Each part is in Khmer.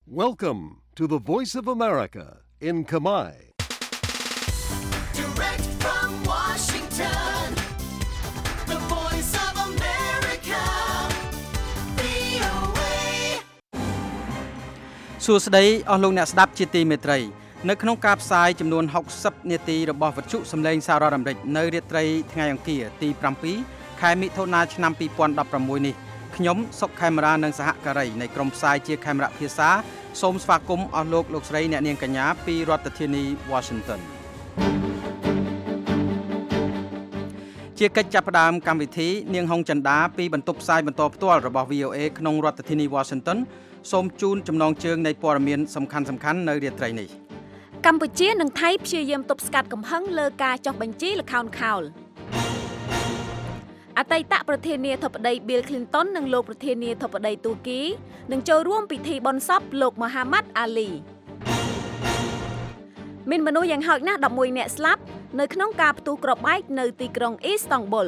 Welcome to the Voice of America in Khmer. Direct from Washington, the Voice of America, VOA. សួស្តីអស់លោកអ្នកស្ដាប់ជាទីមេត្រីនៅក្នុងការផ្សាយចំនួន60នាទីរបស់វិទ្យុសំឡេងសាររដ្ឋអាមេរិកនៅរាត្រីថ្ងៃអង្គារទី7ខែមិថុនាឆ្នាំ2016នេះខ្ញុំសុកខេមរានិងសហការីនៃក្រុមផ្សាយជាខេមរៈភាសាសូមស្វាគមន៍អស់លោកស្រីអ្នកនាងកញ្ញាពីរដ្ឋធានី Washington ជាកិច្ចចាប់ផ្ដើមកម្មវិធីនាងហុងចិន្តាពីបន្ទប់ផ្សាយបន្តផ្ទាល់របស់ VOA ក្នុងរដ្ឋធានី Washington សូមជូនចំណងជើងនៃព័ត៌មានសំខាន់ៗនៅរាត្រីនេះកម្ពុជានិងថៃព្យាយាមទប់ស្កាត់កំហឹងលើការចុះបញ្ជីល្ខោនខោលអតីតប្រធានាធិបតី Bill Clinton និងលោកប្រធានាធិបតីទូគីនឹងចូលរួមពិធីបុណ្យសពលោក Muhammad Ali មានមនុស្សយ៉ាងហោចណាស់11នាក់ស្លាប់នៅក្នុងការផ្ទុះគ្រាប់បែកនៅទីក្រុង Istanbul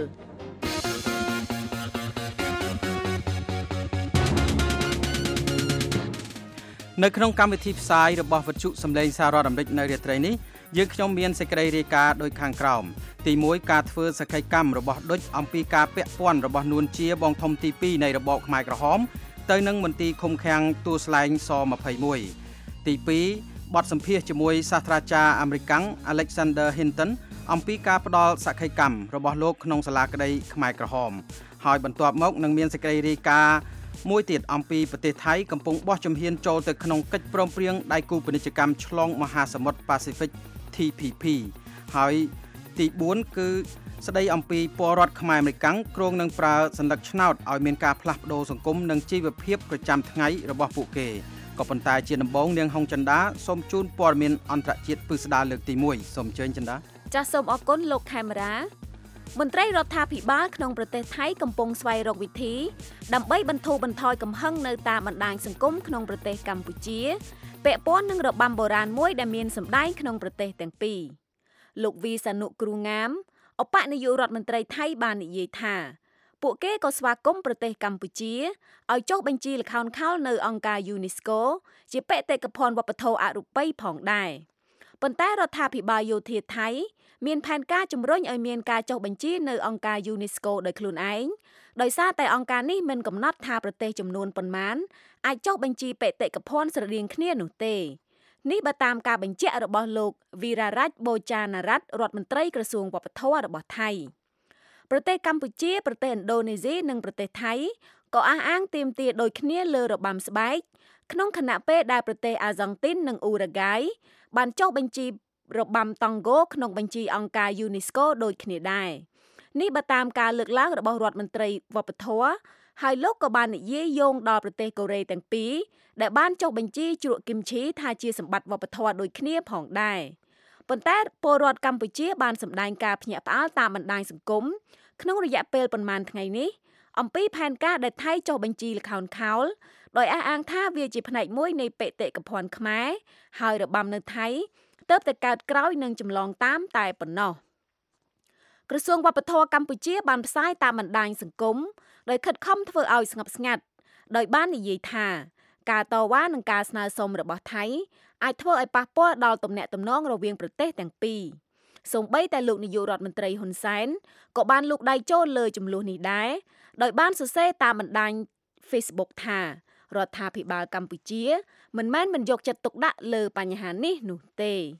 នៅក្នុងកម្មវិធីផ្សាយរបស់វិទ្យុសំឡេងសាររដ្ឋអាមេរិកនៅរាត្រីនេះយើងខ្ញុំមានសេចក្តីរាយការណ៍ដូចខាងក្រោមទី1ការធ្វើសក្ខីកម្មរបស់ឌុចអំពីការពាក់ព័ន្ធរបស់នួនជាបងធំទី2នៃរបបខ្មែរក្រហមទៅនឹងមន្ទីរឃុំឃាំងទួលស្លែងស21ទី2បទសម្ភាសន៍ជាមួយសាស្ត្រាចារ្យអាមេរិក Alexander Hinton អំពីការផ្ដល់សក្ខីកម្មរបស់លោកក្នុងសាលាក្តីខ្មែរក្រហមហើយបន្ទាប់មកនឹងមានសេចក្តីរាយការណ៍មួយទៀតអំពីប្រទេសថៃកំពុងបោះជំហានចូលទៅក្នុងកិច្ចព្រមព្រៀងដៃគូពាណិជ្ជកម្មឆ្លងមហាសមុទ្រប៉ាស៊ីហ្វិក TPP ហើយទី4គឺស្ដីអំពីពលរដ្ឋខ្មែរអាមេរិកគ្រងនឹងប្រើសន្លឹកឆ្នោតឲ្យមានការផ្លាស់ប្ដូរសង្គមនិងជីវភាពប្រចាំថ្ងៃរបស់ពួកគេក៏ប៉ុន្តែជាដំបូងនាងហុងចិន្តាសូមជូនព័ត៌មានអន្តរជាតិពិស្ដារលើកទី1សូមអញ្ជើញចិន្តាចាសសូមអរគុណលោកខេមរាមន្ត្រីរដ្ឋាភិបាលក្នុងប្រទេសថៃកំពុងស្វែងរកវិធីដើម្បីបន្ធូរបន្ថយកំហឹងនៅតាមបណ្ដាញសង្គមក្នុងប្រទេសកម្ពុជាពាក់ព័ន្ធនឹងរបាំបុរាណមួយដែលមានសម្ដែងក្នុងប្រទេសទាំងពីរលោកវីសានុគ្រូងាមឧបនាយករដ្ឋមន្ត្រីថៃបាននិយាយថាពួកគេក៏ស្វាគមន៍ប្រទេសកម្ពុជាឲ្យចុះបញ្ជីល្ខោនខោលនៅអង្គការ UNESCO ជាបេតិកភណ្ឌវប្បធម៌អរូបីផងដែរប៉ុន្តែរដ្ឋាភិបាលយោធាថៃមានផែនការជំរុញឲ្យមានការចុះបញ្ជីនៅអង្គការ UNESCO ដោយខ្លួនឯងដោយសារតែអង្គការនេះមិនកំណត់ថាប្រទេសចំនួនប៉ុន្មានអាចចុះបញ្ជីបេតិកភណ្ឌស្រដៀងគ្នានោះទេនេះបើតាមការបញ្ជាក់របស់លោកវីរ៉ារ៉ាច់បូចាណារ៉ាត់រដ្ឋមន្ត្រីក្រសួងវប្បធម៌របស់ថៃប្រទេសកម្ពុជាប្រទេសឥណ្ឌូនេស៊ីនិងប្រទេសថៃក៏អះអាងទាមទារដូចគ្នាលើរបាំស្បែកក្នុងខណៈពេលដែលប្រទេសអាហ្សង់ទីននិងអ៊ូរ៉ាហ្គាយបានចុះបញ្ជីរបាំតង់ហ្គោក្នុងបញ្ជីអង្គការ UNESCO ដូចគ្នាដែរនេះបើតាមការលើកឡើងរបស់រដ្ឋមន្ត្រីវប្បធម៌ហើយលោកក៏បាននិយាយយោងដល់ប្រទេសកូរ៉េទាំងពីរដែលបានចុះបញ្ជីជ្រក់គីមឈីថាជាសម្បត្តិវប្បធម៌ដូចគ្នាផងដែរប៉ុន្តែពលរដ្ឋកម្ពុជាបានសម្ដែងការភ្ញាក់ផ្អើលតាមបណ្ដាញសង្គមក្នុងរយៈពេលប៉ុន្មានថ្ងៃនេះអំពីផែនការដែលថៃចុះបញ្ជីល្ខោនខោលដោយអះអាងថាវាជាផ្នែកមួយនៃបេតិកភណ្ឌខ្មែរហើយរបាំនៅថៃទើបតែកើតក្រោយនឹងចម្លងតាមតែប៉ុណ្ណោះក្រសួងវប្បធម៌កម្ពុជាបានផ្សាយតាមបណ្ដាញសង្គមដោយខិតខំធ្វើឲ្យស្ងប់ស្ងាត់ដោយបាននិយាយថាការតវ៉ានិងការស្នើសុំរបស់ថៃអាចធ្វើឲ្យប៉ះពាល់ដល់ទំនាក់ទំនងរវាងប្រទេសទាំងពីរសូម្បីតែលោកនាយករដ្ឋមន្ត្រីហ៊ុនសែនក៏បានលូកដៃចូលលើចំនួននេះដែរដោយបានសរសេរតាមបណ្ដាញ Facebook ថារដ្ឋាភិបាលកម្ពុជាមិនមែនមិនយកចិត្តទុកដាក់លើបញ្ហានេះនោះទេ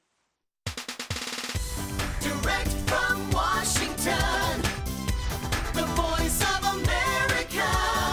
Direct from Washington, the Voice of America,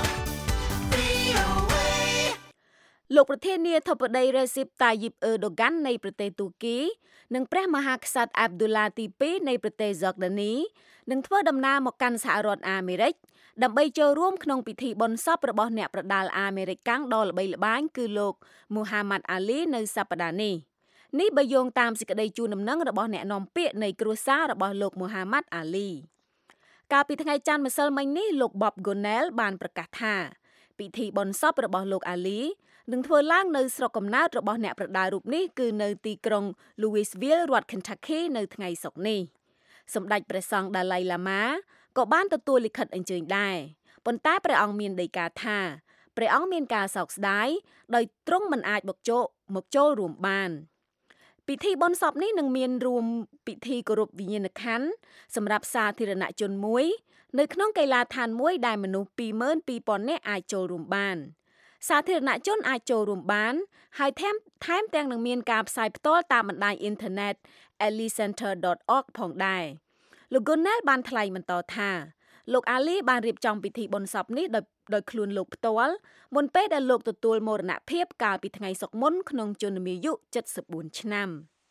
VOA. លោកប្រធានាធិបតី Recep Tayyip Erdogan នៃប្រទេសទូគីនិងព្រះមហាក្សត្រ Abdullah ទី2នៃប្រទេស Jordani នឹងធ្វើដំណើរមកកាន់សហរដ្ឋអាមេរិកដើម្បីចូលរួមក្នុងពិធីបុណ្យសពរបស់អ្នកប្រដាល់អាមេរិកដ៏ល្បីល្បាញគឺលោក Muhammad Ali នៅសប្តាហ៍នេះនេះបើយោងតាមសេចក្តីជូនដំណឹងរបស់អ្នកនាំពាក្យនៃគ្រួសាររបស់លោក Muhammad Ali កាលពីថ្ងៃច័ន្ទម្សិលមិញនេះលោក Bob Gonell បានប្រកាសថាពិធីបុណ្យសពរបស់លោក Ali នឹងធ្វើឡើងនៅស្រុកកំណើតរបស់អ្នកប្រដាល់រូបនេះគឺនៅទីក្រុង Louisville រដ្ឋ Kentucky នៅថ្ងៃសុក្រនេះសម្ដេចព្រះសង្ឃ Dalai Lama ក៏បានទទួលលិខិតអញ្ជើញដែរប៉ុន្តែព្រះអង្គមានដីកាថាព្រះអង្គមានការសោកស្ដាយដោយទ្រង់មិនអាចមកចូលរួមបានពិធីបុណ្យសពនេះនឹងមានរួមពិធីគោរពវិញ្ញាណក្ខន្ធសម្រាប់សាធារណជនមួយនៅក្នុងកីឡាដ្ឋានមួយដែលមនុស្ស 22,000 នាក់អាចចូលរួមបានសាធារណជនអាចចូលរួមបានហើយថែមទាំងនឹងមានការផ្សាយផ្ទាល់តាមបណ្ដាញអ៊ីនធឺណិត ellicenter.org ផងដែរលោក Gonel បានថ្លែងបន្តថាលោក Ali បានរៀបចំពិធីបុណ្យសពនេះដោយខ្លួនលោកផ្ទាល់មុនពេលដែលលោកទទួលមរណភាពកាលពីថ្ងៃសុក្រមុនក្នុងជន្មាយុ74ឆ្នាំ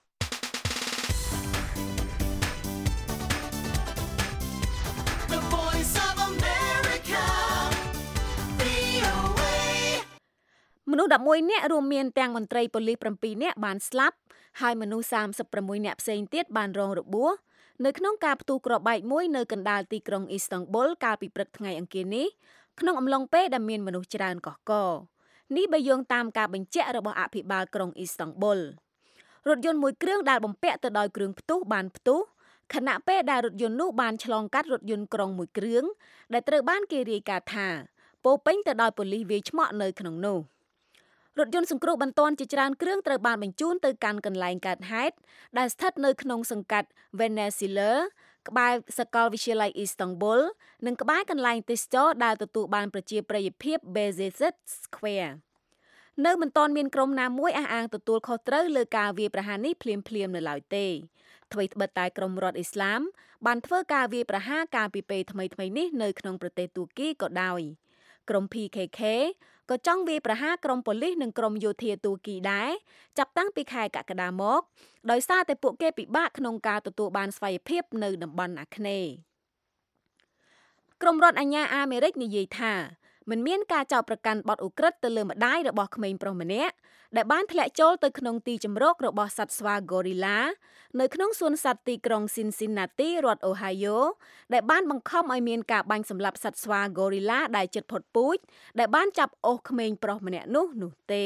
មនុស្ស11នាក់រួមមានទាំងមន្ត្រីប៉ូលីស7នាក់បានស្លាប់ហើយមនុស្ស36នាក់ផ្សេងទៀតបានរងរបួសនៅក្នុងការផ្ទុះគ្រាប់បែកមួយនៅកណ្ដាលទីក្រុងអ៊ីស្តង់ប៊ុលកាលពីព្រឹកថ្ងៃអង្គារនេះក្នុងអំឡុងពេលដែលមានមនុស្សច្រើនកកកនេះបើយោងតាមការបញ្ជាក់របស់អភិបាលក្រុងអ៊ីស្តង់ប៊ុលរថយន្តមួយគ្រឿងដែលបំពាក់ទៅដោយគ្រឿងផ្ទុះបានផ្ទុះខណៈពេលដែលរថយន្តនោះបានឆ្លងកាត់រថយន្តក្រុងមួយគ្រឿងដែលត្រូវបានគេរាយការណ៍ថាពោពេញទៅដោយប៉ូលីសវាយឆ្មក់នៅក្នុងនោះរថយន្តសង្គ្រោះបន្ទាន់ជាច្រើនគ្រឿងត្រូវបានបញ្ជូនទៅកាន់កន្លែងកើតហេតុដែលស្ថិតនៅក្នុងសង្កាត់ Venezia ក្បែរសាកលវិទ្យាល័យអ៊ីស្តង់ប៊ុលនិងក្បែរកន្លែងទេសចរណ៍ដែលទទួលបានប្រជាប្រិយភាព Bezet Square នៅមិនទាន់មានក្រុមណាមួយអះអាងទទួលខុសត្រូវលើការវាយប្រហារនេះភ្លាមនៅឡើយទេថ្មីត្បិតតែក្រុមរដ្ឋអ៊ីស្លាមបានធ្វើការវាយប្រហារកាលពីពេលថ្មីនេះនៅក្នុងប្រទេសទួរគីក៏ដោយក្រុម PKK ក៏ចង់វាយប្រហារក្រុមប៉ូលីសនិងក្រុមយោធាទួរគីដែរចាប់តាំងពីខែកក្កដាមកដោយសារតែពួកគេពិបាកក្នុងការទទួលបានស្វ័យភាពនៅតំបន់អាគ្នេយ៍ក្រុមរដ្ឋអាជ្ញាអាមេរិកនិយាយថាមិនមានការចោទប្រកាន់បទឧក្រិដ្ឋទៅលើម្ដាយរបស់ក្មេងប្រុសម្នាក់ដែលបានធ្លាក់ចូលទៅក្នុងទីជម្រករបស់សត្វស្វា Gorilla នៅក្នុងសួនសត្វទីក្រុង Cincinnati រដ្ឋ Ohio ដែលបានបង្ខំឲ្យមានការបាញ់សម្លាប់សត្វស្វា Gorilla ដែលជិតផុតពូជដែលបានចាប់អូសក្មេងប្រុសម្នាក់នោះទេ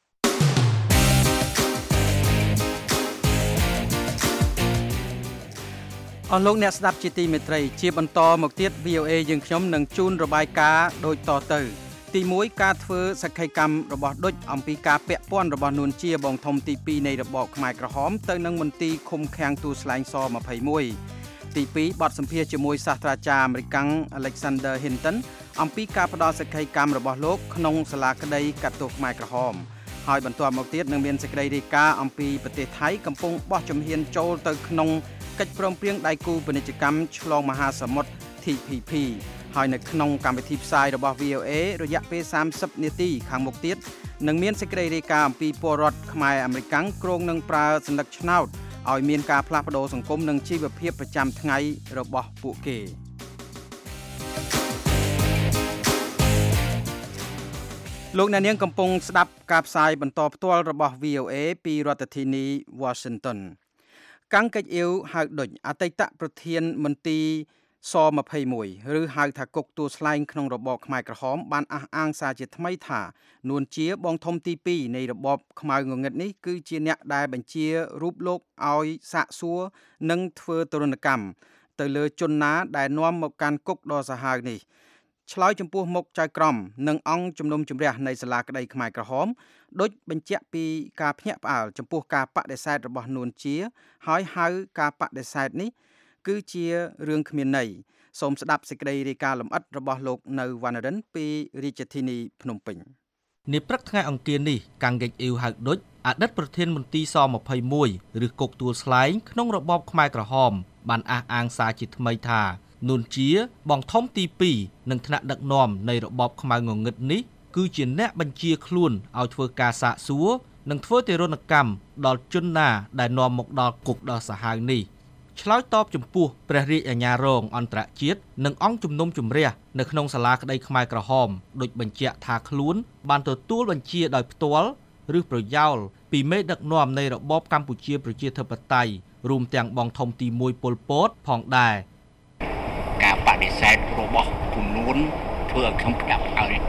អស់លោកអ្នកស្ដាប់ជាទីមេត្រីជាបន្តមកទៀត VOA យើងខ្ញុំនឹងជូនរបាយការណ៍ដូចតទៅទី1ការធ្វើសក្ខីកម្មរបស់ឌុចអំពីការពាក់ព័ន្ធរបស់នួនជាបងធំទី2នៃរបបខ្មែរក្រហមទៅនឹងមន្ទីរឃុំឃាំងទូស្លែងស21ទី2បទសម្ភាសន៍ជាមួយសាស្ត្រាចារ្យអាមេរិក Alexander Hinton អំពីការផ្ដល់សក្ខីកម្មរបស់លោកក្នុងសាលាក្តីកាត់ទោសខ្មែរក្រហមហើយបន្ទាប់មកទៀតនឹងមានសេចក្តីរាយការណ៍អំពីប្រទេសថៃកំពុងបោះជំហានចូលទៅក្នុងកិច្ចព្រមព្រៀងដៃគូពាណិជ្ជកម្មឆ្លងមហាសមុទ្រ TPP ហើយនៅក្នុងកម្មវិធីផ្សាយរបស់ VOA រយៈពេល30នាទីខាងមុខទៀតនឹងមានសេចក្តីរាយការណ៍អំពីពលរដ្ឋខ្មែរអាមេរិកគ្រោងនឹងប្រើសញ្ញាឆ្នោតឲ្យមានការផ្លាស់ប្ដូរសង្គមនិងជីវភាពប្រចាំថ្ងៃរបស់ពួកគេលោកអ្នកនាងកំពុងស្ដាប់ការផ្សាយបន្តផ្ទាល់របស់ VOA ពីរដ្ឋធានី Washington កាំងកិច្ចអ៊ីវហៅដុចអតីតប្រធានមន្ទីរស21ឬហៅថាគុកទួលស្លែងក្នុងរបបខ្មែរក្រហមបានអះអាងសារជាថ្មីថានួនជាបងធំទី2នៃរបបខ្មៅងងឹតនេះគឺជាអ្នកដែលបញ្ជារូបលោកឲ្យសាកសួរនិងធ្វើទរណកម្មទៅលើជនណាដែលនាំមកកាន់គុកដ៏សាហាវនេះឆ្លើយចំពោះមុខចៅក្រមនិងអង្គជំនុំជម្រះនៃសាលាក្តីខ្មែរក្រហមដូចបញ្ជាក់ពីការភ្ញាក់ផ្អើលចំពោះការបដិសេធរបស់នួនជាហើយហៅការបដិសេធនេះគឺជារឿងគ្មានន័យសូមស្ដាប់សេចក្តីរាយការណ៍លម្អិតរបស់លោកនៅវណ្ណរិនពីរាជធានីភ្នំពេញនាព្រឹកថ្ងៃអង្គារនេះកាំងកិច្ចអ៊ីវហៅដុចអតីតប្រធានមន្ទីរស21ឬគុកទួលស្លែងក្នុងរបបខ្មែរក្រហមបានអះអាងសារជាថ្មីថានួនជាបងធំទី2និងថ្នាក់ដឹកនាំនៃរបបខ្មៅងងឹតនេះគឺជាអ្នកបញ្ជាខ្លួនឲ្យធ្វើការសាកសួរនិងធ្វើទារុណកម្មដល់ជនណាដែលនាំមកដល់គុកដ៏សាហាវនេះឆ្លើយតបចំពោះព្រះរាជអាជ្ញារងអន្តរជាតិនិងអង្គជំនុំជម្រះនៅក្នុងសាលាក្តីខ្មែរក្រហមដូចបញ្ជាក់ថាខ្លួនបានទទួលបញ្ជាដោយផ្ទាល់ឬប្រយោលពីមេដឹកនាំនៃរបបកម្ពុជាប្រជាធិបតេយ្យរួមទាំងបងធំទី1ប៉ុលពតផងដែរការបដិសេធរបស់ជំនួនធ្វើឲ្យខ្ញុំភ្ញាក់ផ្អើល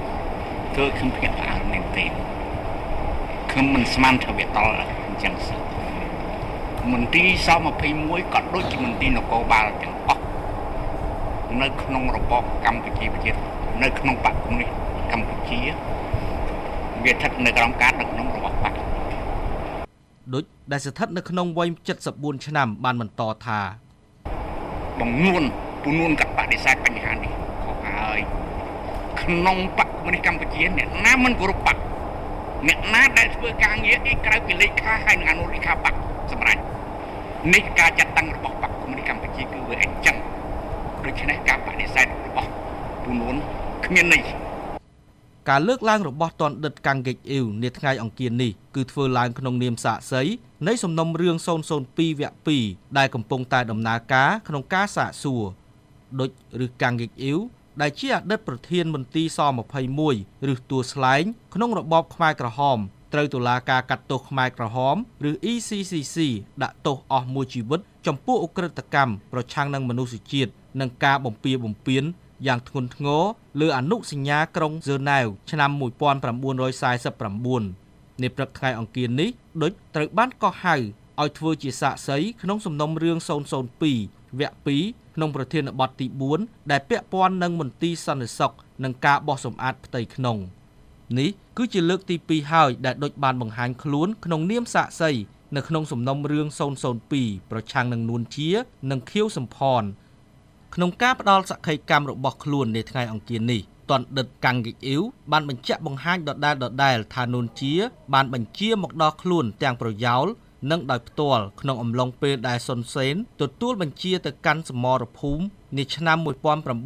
មែនទេខ្ញុំមិនស្មានថាវាតល់អញ្ចឹងសោះមន្ទីរស21ក៏ដូចជាមន្ទីរនគរបាលទាំងអស់នៅក្នុងរបបកម្ពុជាប្រជានៅក្នុងបកកុម្មុយនីសកម្ពុជាវាស្ថិតនៅក្រោមការដឹកនាំរបស់បកដូចដែលស្ថិតនៅក្នុងវ័យ74ឆ្នាំបានបន្តថាបងនួនកាត់បដិសេធបញ្ហានេះខុសហើយក្នុងបកមនុស្សកម្ពុជាអ្នកណាមិនគោរពបកអ្នកណាដែលធ្វើការងារអីក្រៅពីលេខាហើយនឹងអនុលេខាបកសម្រាប់នេះការចាត់តាំងរបស់បកមនុស្សកម្ពុជាគឺវាអញ្ចឹងដូច្នេះការបដិសេធរបស់ពូនួនគ្មានន័យការលើកឡើងរបស់តនដិតកាំងហ្គេកអ៊ីវនាថ្ងៃអង្គារនេះគឺធ្វើឡើងក្នុងនាមសាក្សីនៃសំណុំរឿង002វគ្គ2ដែលកំពុងតែដំណើរការក្នុងការសាកសួរដូចឬកាំងហ្គេកអ៊ីវដែលជាអតីតប្រធានមន្ទីរស21ឬទួលស្លែងក្នុងរបបខ្មែរក្រហមត្រូវតុលាការកាត់ទោសខ្មែរក្រហមឬ ECCC ដាក់ទោសអស់មួយជីវិតចំពោះឧក្រិដ្ឋកម្មប្រឆាំងនឹងមនុស្សជាតិនិងការបំពារបំពានយ៉ាងធ្ងន់ធ្ងរលើអនុសញ្ញាក្រុងហ្សឺណែវឆ្នាំ1949នាព្រឹកថ្ងៃអង្គារនេះដូចត្រូវបានកោះហៅឲ្យធ្វើជាសាក្សីក្នុងសំណុំរឿង002វគ្គ2ក្នុងប្រធានបទទី4ដែលពាក់ព័ន្ធនឹងមន្ទីរសន្តិសុខនិងការបោះសម្អាតផ្ទៃក្នុងនេះគឺជាលើកទី2ហើយដែលដូចបានបង្ហាញខ្លួនក្នុងនាមសាក្សីនៅក្នុងសំណុំរឿង002ប្រឆាំងនឹងនួនជានិងខៀវសំផនក្នុងការផ្ដាល់សក្ខីកម្មរបស់ខ្លួននាថ្ងៃអង្គារនេះតនដិតកាំងហ្គេកអ៊ីវបានបញ្ជាក់បង្ហាញដដែលថានួនជាបានបញ្ជាមកដល់ខ្លួនទាំងប្រយោលនិងដោយផ្ទាល់ក្នុងអំឡុងពេលដែលសុនសេនទទួលបញ្ជាទៅកាន់សមរភូមិនាឆ្នាំ1977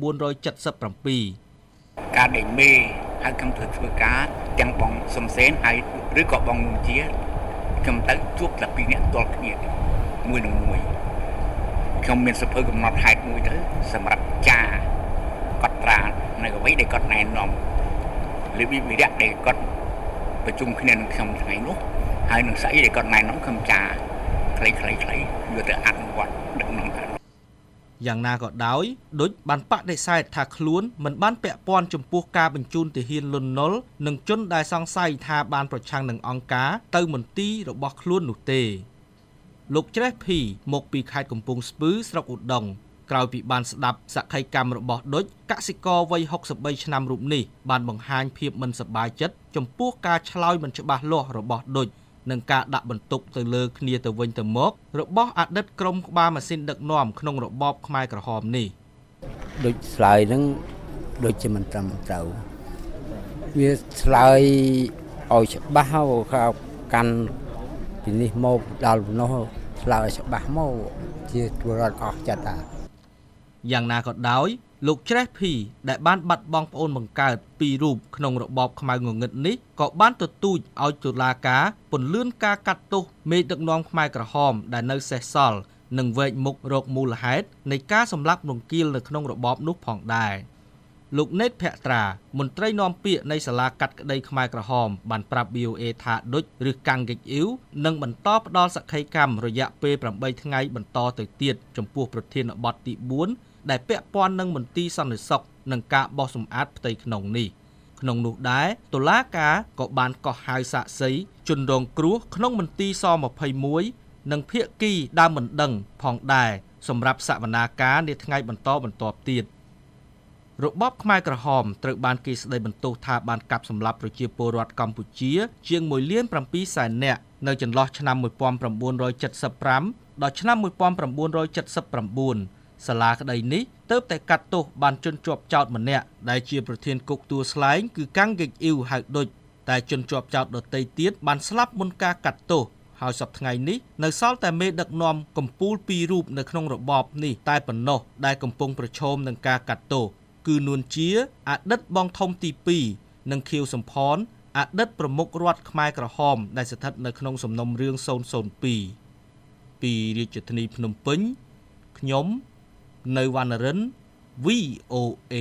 ការដេញមេហើយខ្ញុំធ្វើការទាំងបងសុនសេនហើយឬក៏បងនួនជាខ្ញុំទៅជួបតែពីរនាក់ផ្ទាល់គ្នាមួយនឹងមួយខ្ញុំមានសភៅកំណត់ហេតុមួយទៅសម្រាប់ចាកត់ត្រានៅអ្វីដែលគាត់ណែនាំលើវិរៈដែលគាត់ប្រជុំគ្នានឹងខ្ញុំថ្ងៃនោះហើយនឹងស្អីដែលគាត់ណែនាំខ្ញុំចាខ្លីយកទៅអនុវត្តដឹកនាំយ៉ាងណាក៏ដោយដូចបានបដិសេធថាខ្លួនមិនបានពាក់ព័ន្ធចំពោះការបញ្ជូនទាហានលន់នល់និងជនដែលសង្ស័យថាបានប្រឆាំងនឹងអង្គការទៅមន្ទីររបស់ខ្លួននោះទេលោកច្រេះភីមកពីខេត្តកំពង់ស្ពឺស្រុកឧដុង្គក្រោយពីបានស្ដាប់សក្ខីកម្មរបស់ដូចកសិករវ័យ63ឆ្នាំរូបនេះបានបង្ហាញភាពមិនសប្បាយចិត្តចំពោះការឆ្លើយមិនច្បាស់លាស់របស់ដូចនិងការដាក់បន្ទុកទៅលើគ្នាទៅវិញទៅមករបស់អតីតក្រុមក្បាលម៉ាស៊ីនដឹកនាំក្នុងរបបខ្មែរក្រហមនេះដូចឆ្លើយនឹងដូចជាមិនត្រឹមត្រូវវាឆ្លើយឲ្យច្បាស់ហើយកាន់ពីនេះមកដល់នោះឆ្លើយឲ្យច្បាស់មកជាពលរដ្ឋអស់ចិត្តតាយ៉ាងណាក៏ដោយលោកច្រេះភីដែលបានបាត់បង់ប្អូនបង្កើតពីររូបក្នុងរបបខ្មៅងងឹតនេះក៏បានទទូចឲ្យតុលាការពន្យាការកាត់ទោសមេដឹកនាំខ្មែរក្រហមដែលនៅសេសសល់និងវែកមុខរកមូលហេតុនៃការសម្លាប់រង្គាលនៅក្នុងរបបនោះផងដែរលោកណេតភក្ត្រាមន្ត្រីនាំពាក្យនៃសាលាកាត់ក្តីខ្មែរក្រហមបានប្រាប់ VOA ថាដូចឬកាំងហ្គេកអ៊ីវនឹងបន្តផ្ដល់សក្ខីកម្មរយៈពេល8ថ្ងៃបន្តទៅទៀតចំពោះប្រធានបទទី4ដែលពាក់ព័ន្ធនឹងមន្ទីរសន្តិសុខនិងការបោះសម្អាតផ្ទៃក្នុងនេះក្នុងនោះដែរតុលាការក៏បានកោះហៅសាក្សីជនរងគ្រោះក្នុងមន្ទីរស21និងភាគីដើមមិនដឹងផងដែរសម្រាប់សវនាការនាថ្ងៃបន្តទៀតរបបខ្មែរក្រហមត្រូវបានគេស្ដីបន្ទោសថាបានកាប់សម្លាប់ប្រជាពលរដ្ឋកម្ពុជាជាង1.7 លាននាក់នៅចន្លោះឆ្នាំ1975ដល់ឆ្នាំ1979សាលាក្តីនេះទើបតែកាត់ទោសបានជនជាប់ចោទម្នាក់ដែលជាប្រធានគុកទួលស្លែងគឺកាំងហ្គេកអ៊ីវហៅដូចតែជនជាប់ចោទដទៃទៀតបានស្លាប់មុនការកាត់ទោសហើយសប្តាហ៍ថ្ងៃនេះនៅសល់តែមេដឹកនាំកម្ពុជាពីររូបនៅក្នុងរបបនេះតែប៉ុណ្ណោះដែលកំពុងប្រឈមនឹងការកាត់ទោសគឺនួនជាអតីតបងធំទី2និងខៀវសំផនអតីតប្រមុខរដ្ឋខ្មែរក្រហមដែលស្ថិតនៅក្នុងសំណុំរឿង002ពីរាជធានីភ្នំពេញខ្ញុំនៅវណ្ណរិន VOA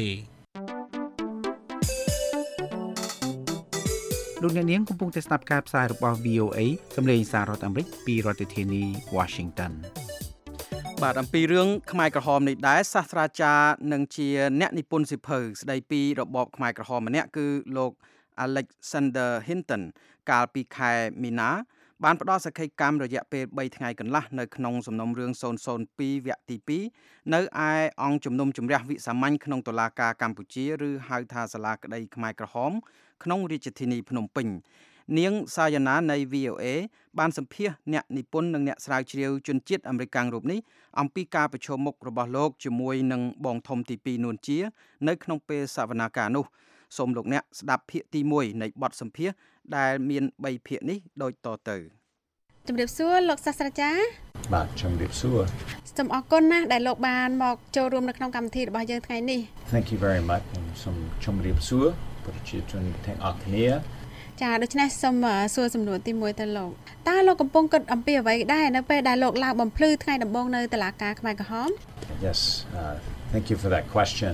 លោកអ្នកនាងកំពុងតែស្ដាប់ការផ្សាយរបស់ VOA សម្លេងសាររដ្ឋអាមេរិកពីរដ្ឋធានី Washington បាទអំពីរឿងខ្មែរក្រហមនេះដែរសាស្ត្រាចារ្យនិងជាអ្នកនិពន្ធសៀវភៅស្ដីពីរបបខ្មែរក្រហមម្នាក់គឺលោក Alexander Hinton កាលពីខែមីនាបានផ្ដល់សក្ខីកម្មរយៈពេល3ថ្ងៃកន្លះនៅក្នុងសំណុំរឿង002វគ្គទី2នៅឯអង្គជំនុំជម្រះវិសាមញ្ញក្នុងតុលាការកម្ពុជាឬហៅថាសាលាក្តីខ្មែរក្រហមក្នុងរាជធានីភ្នំពេញនាងសាយណានៃ VOA បានសម្ភាសន៍អ្នកនិពន្ធនិងអ្នកស្រាវជ្រាវជនជាតិអាមេរិករូបនេះអំពីការប្រឈមមុខរបស់លោកជាមួយនឹងបងធំទី2នួនជានៅក្នុងពេលសវនាការនោះសូមលោកអ្នកស្ដាប់ភាគទី1នៃបទសម្ភាសន៍ដែលមាន3ភាគនេះដូចតទៅជំរាបសួរលោកសាស្ត្រាចារ្យបាទជំរាបសួរសូមអរគុណណាស់ដែលលោកបានមកចូលរួមនៅក្នុងកម្មវិធីរបស់យើងថ្ងៃនេះ Thank you very much សូមជំរាបសួរប្រជាជនទាំងអស់គ្នាចាដូច្នេះសូមសួរសំណួរទី1ទៅលោកតើលោកកំពុងគិតអំពីអ្វីដែរនៅពេលដែលលោកឡើងបំភ្លឺថ្ងៃដំបូងនៅតុលាការខ្មែរក្រហម Yes thank you for that question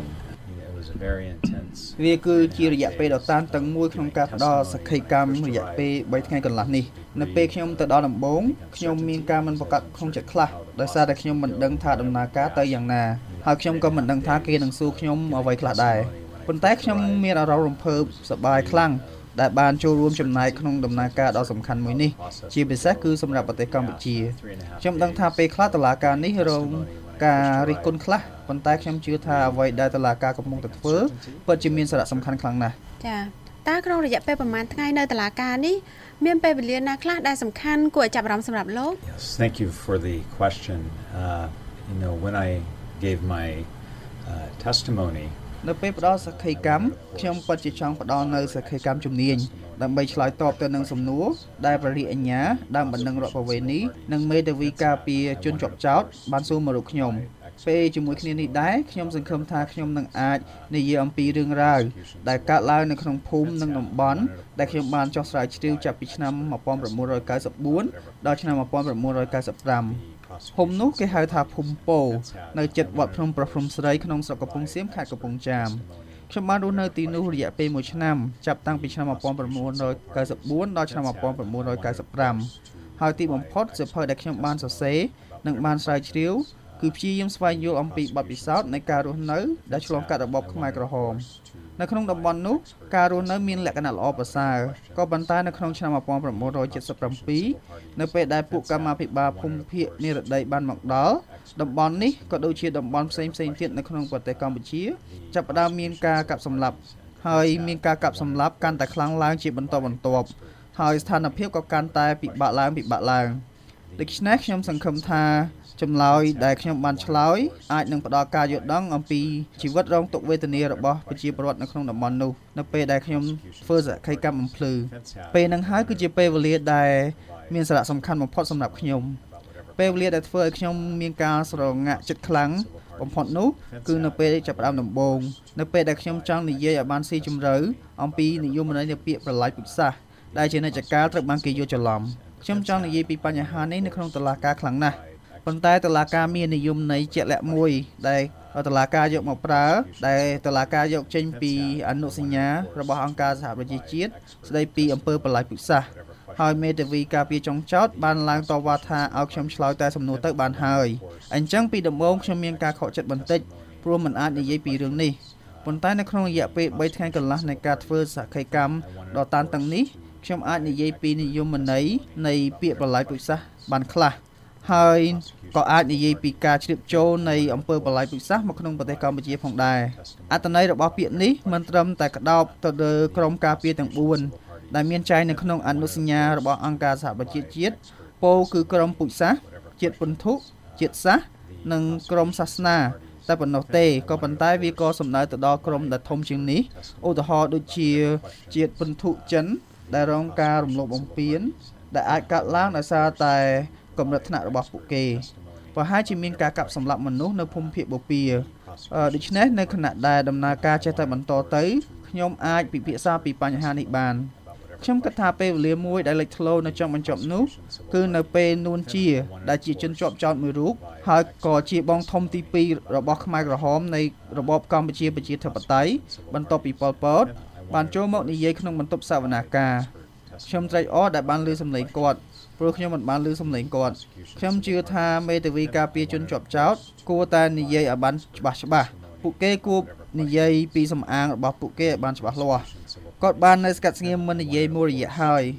វាគឺជារយៈពេលដ៏តានតឹងមួយក្នុងការផ្ដល់សក្ខីកម្មរយៈពេល3ថ្ងៃកន្លះនេះនៅពេលខ្ញុំទៅដល់ដំបូងខ្ញុំមានការមិនប្រកាសក្នុងចិត្តខ្លះដោយសារតែខ្ញុំមិនដឹងថាដំណើរការទៅយ៉ាងណាហើយខ្ញុំក៏មិនដឹងថាគេនឹងសួរខ្ញុំអ្វីខ្លះដែរប៉ុន្តែខ្ញុំមានអារម្មណ៍រំភើបសប្បាយខ្លាំងដែលបានចូលរួមចំណែកក្នុងដំណើរការដ៏សំខាន់មួយនេះជាពិសេសគឺសម្រាប់ប្រទេសកម្ពុជាខ្ញុំដឹងថាពេលខ្លះតុលាការនេះរងការរិះគន់ខ្លះប៉ុន្តែខ្ញុំជឿថាអ្វីដែលតុលាការកំពុងតែធ្វើពិតជាមានសារៈសំខាន់ខ្លាំងណាស់ចាតើក្នុងរយៈពេលប្រហែលថ្ងៃនៅតុលាការនេះមានពេលវេលាណាខ្លះដែលសំខាន់គួរឲ្យចាប់អារម្មណ៍សម្រាប់លោក Yes thank you for the question when I gave my testimony នៅពេលផ្ដល់សក្ខីកម្មខ្ញុំពិតជាចង់ផ្ដល់នៅសក្ខីកម្មជំនាញដើម្បីឆ្លើយតបទៅនឹងសំណួរដែលព្រះរាជអាជ្ញាដើមបណ្ដឹងរដ្ឋបវេនីនិងមេធាវីការពារជនជាប់ចោទបានសួរមករកខ្ញុំពេលជាមួយគ្នានេះដែរខ្ញុំសង្ឃឹមថាខ្ញុំនឹងអាចនិយាយអំពីរឿងរ៉ាវដែលកើតឡើងនៅក្នុងភូមិនិងតំបន់ដែលខ្ញុំបានចុះស្រាវជ្រាវចាប់ពីឆ្នាំ1994ដល់ឆ្នាំ1995ភូមិនោះគេហៅថាភូមិពោនៅជិតវត្តភ្នំប្រភ្នំស្រីក្នុងស្រុកកំពង់សៀមខេត្តកំពង់ចាមខ្ញុំបានរស់នៅទីនោះរយៈពេល1ឆ្នាំចាប់តាំងពីឆ្នាំ1994ដល់ឆ្នាំ1995ហើយទីបំផុតសៀវភៅដែលខ្ញុំបានសរសេរនិងបានស្រាវជ្រាវគឺព្យាយាមស្វែងយល់អំពីបទពិសោធន៍នៃការរស់នៅដែលឆ្លងកាត់របបខ្មែរក្រហមនៅក្នុងតំបន់នោះការរស់នៅមានលក្ខណៈល្អប្រសើរក៏ប៉ុន្តែនៅក្នុងឆ្នាំ1977នៅពេលដែលពួកកម្មាភិបាលភូមិភាគនិរតីបានមកដល់តំបន់នេះក៏ដូចជាតំបន់ផ្សេងៗទៀតនៅក្នុងប្រទេសកម្ពុជាចាប់ផ្ដើមមានការកាប់សម្លាប់ហើយមានការកាប់សម្លាប់កាន់តែខ្លាំងឡើងជាបន្តបន្ទាប់ហើយស្ថានភាពក៏កាន់តែពិបាកឡើងដូច្នេះខ្ញុំសង្ឃឹមថាចម្លើយដែលខ្ញុំបានឆ្លើយអាចនឹងផ្ដល់ការយល់ដឹងអំពីជីវិតរងទុក្ខវេទនារបស់ប្រជាពលរដ្ឋនៅក្នុងតំបន់នោះនៅពេលដែលខ្ញុំធ្វើសក្ខីកម្មបំភ្លឺពេលហ្នឹងហើយគឺជាពេលវេលាដែលមានសារៈសំខាន់បំផុតសម្រាប់ខ្ញុំពេលវេលាដែលធ្វើឲ្យខ្ញុំមានការស្រងាក់ចិត្តខ្លាំងបំផុតនោះគឺនៅពេលចាប់ផ្ដើមដំបូងនៅពេលដែលខ្ញុំចង់និយាយឲ្យបានស៊ីជម្រៅអំពីនិយមន័យនៃពាក្យប្រឡាយពុទ្ធសាសន៍ដែលជានិច្ចកាលត្រូវបានគេយល់ច្រឡំខ្ញុំចង់និយាយពីបញ្ហានេះនៅក្នុងតុលាការខ្លាំងណាស់ប៉ុន្តែតុលាការមាននិយមន័យជាក់លាក់មួយដែលតុលាការយកមកប្រើដែលតុលាការយកចេញពីអនុសញ្ញារបស់អង្គការសហប្រជាជាតិស្ដីពីអំពើប្រឡាយពុទ្ធសាសន៍ហើយមេធាវីការពារចុងចោតបានឡើងតវ៉ាថាឲ្យខ្ញុំឆ្លើយតែសំណួរទៅបានហើយអញ្ចឹងពីដំបូងខ្ញុំមានការខកចិត្តបន្តិចព្រោះមិនអាចនិយាយពីរឿងនេះប៉ុន្តែនៅក្នុងរយៈពេល3ថ្ងៃកន្លះនៃការធ្វើសក្ខីកម្មដ៏តានតឹងនេះខ្ញុំអាចនិយាយពីនិយមន័យនៃពាក្យប្រឡាយពុទ្ធសាសន៍បានខ្លះហើយក៏អាចនិយាយពីការជ្រាបចូលនៃអំពើប្រឡាយពុទ្ធសាសន៍មកក្នុងប្រទេសកម្ពុជាផងដែរអត្ថន័យរបស់ពាក្យនេះមិនត្រឹមតែក្តោបទៅលើក្រុមការពារទាំង4ដែលមានចែងនៅក្នុងអនុសញ្ញារបស់អង្គការសហប្រជាជាតិពោលគឺក្រុមពុទ្ធសាសន៍ជាតិពន្ធុជាតិសាសន៍និងក្រុមសាសនាតែប៉ុណ្ណោះទេក៏ប៉ុន្តែវាក៏សំដៅទៅដល់ក្រុមដែលធំជាងនេះឧទាហរណ៍ដូចជាជាតិពន្ធុចិនដែលរងការរំលោភបំពានដែលអាចកើតឡើងដោយសារតែកម្រិតថ្នាក់របស់ពួកគេប្រហែលជាមានការកាប់សម្លាប់មនុស្សនៅភូមិភាគបូព៌ាដូច្នេះនៅខណៈដែលដំណើរការចេះតែបន្តទៅខ្ញុំអាចពិភាក្សាពីបញ្ហានេះបានខ្ញុំគិតថាពេលវេលាមួយដែលលេចធ្លោនៅចុងបញ្ចប់នោះគឺនៅពេលនួនជាដែលជាជនជាប់ចោទមួយរូបហើយក៏ជាបងធំទី2របស់ខ្មែរក្រហមនៃរបបកម្ពុជាប្រជាធិបតេយ្យបន្ទាប់ពីប៉ុល ពតបានចូលមកនិយាយក្នុងបន្ទប់សវនាការខ្ញុំត្រេកអរដែលបានឮសំឡេងគាត់ព្រោះខ្ញុំមិនបានឮសំឡេងគាត់ខ្ញុំជឿថាមេធាវីការពារជនជាប់ចោទគួរតែនិយាយឲ្យបានច្បាស់ពួកគេគួរនិយាយពីសំអាងរបស់ពួកគេឲ្យបានច្បាស់លាស់គាត់បាននៅស្កាត់ស្ងៀមមិននិយាយមួយរយៈហើយ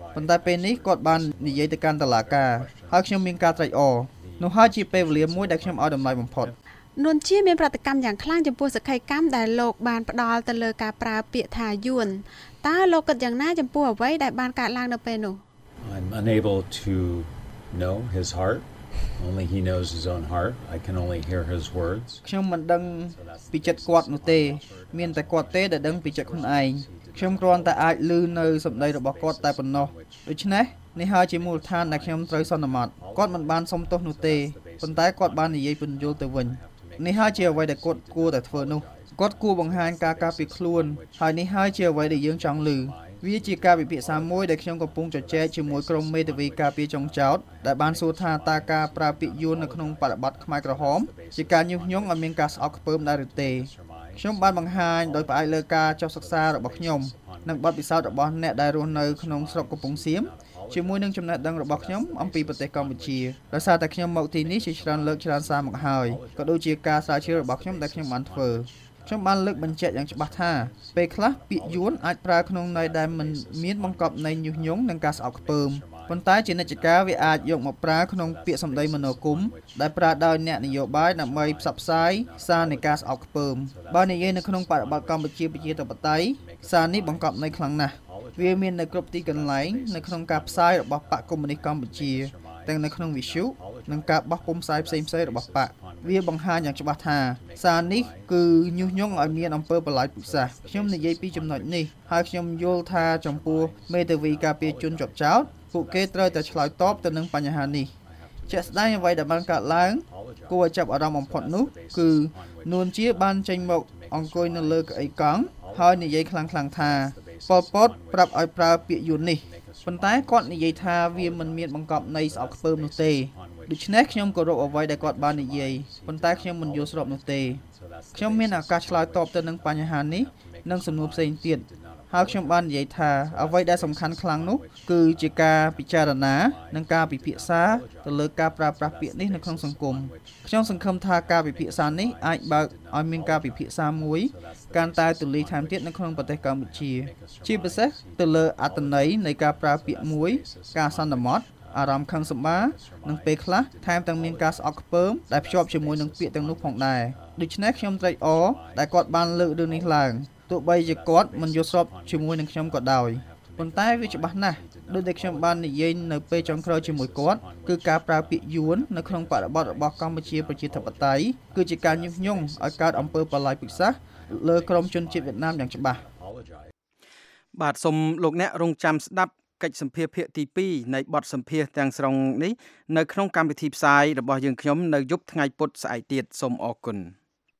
ប៉ុន្តែពេលនេះគាត់បាននិយាយទៅកាន់តុលាការហើយខ្ញុំមានការត្រេកអរនោះហើយជាពេលវេលាមួយដែលខ្ញុំឲ្យតម្លៃបំផុតនួនជាមានប្រតិកម្មយ៉ាងខ្លាំងចំពោះសក្ខីកម្មដែលលោកបានផ្ដល់ទៅលើការប្រើពាក្យថាយួនតើលោកគិតយ៉ាងណាចំពោះអ្វីដែលបានកើតឡើងនៅពេលនោះ I'm unable to know his heart. Only he knows his own heart. I can only hear his words. ខ្ញុំមិនដឹងពីចិត្តគាត់នោះទេមានតែគាត់ទេដែលដឹងពីចិត្តខ្លួនឯងខ្ញុំគ្រាន់តែអាចឮនៅសម្ដីរបស់គាត់តែប៉ុណ្ណោះដូច្នេះនេះហើយជាមូលដ្ឋានដែលខ្ញុំត្រូវសន្មតគាត់មិនបានសុំទោសនោះទេប៉ុន្តែគាត់បាននិយាយពន្យល់ទៅវិញនេះហើយជាអ្វីដែលគាត់គួរតែធ្វើនោះគាត់គួរបង្ហាញការការពារខ្លួនហើយនេះហើយជាអ្វីដែលយើងចង់ឮវាជាការពិភាក្សាមួយដែលខ្ញុំកំពុងជជែកជាមួយក្រុមមេធាវីការពារចុងចោតដែលបានសួរថាតើការប្រើពាក្យយួននៅក្នុងបរិបទខ្មែរក្រហមជាការញុះញង់ឲ្យមានការស្អប់ខ្ពើមដែរឬទេខ្ញុំបានបង្ហាញដោយផ្អែកលើការចុះសិក្សារបស់ខ្ញុំនិងបទពិសោធន៍របស់អ្នកដែលរស់នៅក្នុងស្រុកកំពង់សៀមជាមួយនឹងចំណេះដឹងរបស់ខ្ញុំអំពីប្រទេសកម្ពុជាដោយសារតែខ្ញុំមកទីនេះជាច្រើនលើកច្រើនសារមកហើយក៏ដូចជាការស្រាវជ្រាវរបស់ខ្ញុំដែលខ្ញុំបានធ្វើខ្ញុំបានលើកបញ្ជាក់យ៉ាងច្បាស់ថាពេលខ្លះពាក្យយួនអាចប្រើក្នុងន័យដែលមិនមានបង្កប់ន័យញុះញង់និងការស្អប់ខ្ពើមប៉ុន្តែជានិច្ចកាលវាអាចយកមកប្រើក្នុងពាក្យសម្ដីមនោគមដែលប្រើដោយអ្នកនយោបាយដើម្បីផ្សព្វផ្សាយសារនៃការស្អប់ខ្ពើមបើនិយាយនៅក្នុងបរិបទកម្ពុជាប្រជាធិបតេយ្យសារនេះបង្កប់ន័យខ្លាំងណាស់វាមាននៅគ្រប់ទីកន្លែងនៅក្នុងការផ្សាយរបស់បកកុម្មុយនីសកម្ពុជាទាំងនៅក្នុងវិទ្យុនិងការបោះពុម្ពផ្សាយផ្សេងៗរបស់បកវាបង្ហាញយ៉ាងច្បាស់ថាសារនេះគឺញុះញង់ឲ្យមានអំពើបលាយពិសាសខ្ញុំនិយាយពីចំណុចនេះហើយខ្ញុំយល់ថាចំពោះមេធាវីការពារជនជាប់ចោតពួកគេត្រូវតែឆ្លើយតបទៅនឹងបញ្ហានេះជាក់ស្ដែងអ្វីដែលបានកើតឡើងគួរឲ្យចាប់អារម្មណ៍បំផុតនោះគឺនួនជាបានចេញមកអង្គុយនៅលើកៅអីកង់ហើយនិយាយខ្លាំងៗថាប៉ុលពតប្រាប់ឲ្យប្រើពាក្យយួននេះប៉ុន្តែគាត់និយាយថាវាមិនមានបង្កប់ន័យស្អប់ខ្ពើមនោះទេដូច្នេះខ្ញុំគោរពអ្វីដែលគាត់បាននិយាយប៉ុន្តែខ្ញុំមិនយល់ស្របនោះទេខ្ញុំមានឱកាសឆ្លើយតបទៅនឹងបញ្ហានេះនិងសំណួរផ្សេងទៀតហើយខ្ញុំបាននិយាយថាអ្វីដែលសំខាន់ខ្លាំងនោះគឺជាការពិចារណានិងការពិភាក្សាទៅលើការប្រើប្រាស់ពាក្យនេះនៅក្នុងសង្គមខ្ញុំសង្ឃឹមថាការពិភាក្សានេះអាចបើកឲ្យមានការពិភាក្សាមួយកាន់តែទូលាយថែមទៀតនៅក្នុងប្រទេសកម្ពុជាជាពិសេសទៅលើអត្ថន័យនៃការប្រើពាក្យមួយការសន្មតអារម្មណ៍ខឹងសម្បារនិងពេលខ្លះថែមទាំងមានការស្អប់ខ្ពើមដែលភ្ជាប់ជាមួយនឹងពាក្យទាំងនោះផងដែរដូច្នេះខ្ញុំត្រេកអរដែលគាត់បានលើករឿងនេះឡើងទោះបីជាគាត់មិនយល់ស្របជាមួយនឹងខ្ញុំក៏ដោយប៉ុន្តែវាច្បាស់ណាស់ដោយដែលខ្ញុំបាននិយាយនៅពេលចុងក្រោយជាមួយគាត់គឺការប្រើពាក្យយួននៅក្នុងបរិបទរបស់កម្ពុជាប្រជាធិបតេយ្យគឺជាការញុះញង់ឲ្យកើតអំពើបលាយពិសាសលើក្រុមជនជាតិវៀតណាមយ៉ាងច្បាស់បាទសូមលោកអ្នករងចាំស្ដាប់កិច្ចសម្ភាសភាគទី2នៃបទសម្ភាសទាំងស្រុងនេះនៅក្នុងកម្មវិធីផ្សាយរបស់យើងខ្ញុំនៅយប់ថ្ងៃពុធស្អែកទៀតសូមអរគុណ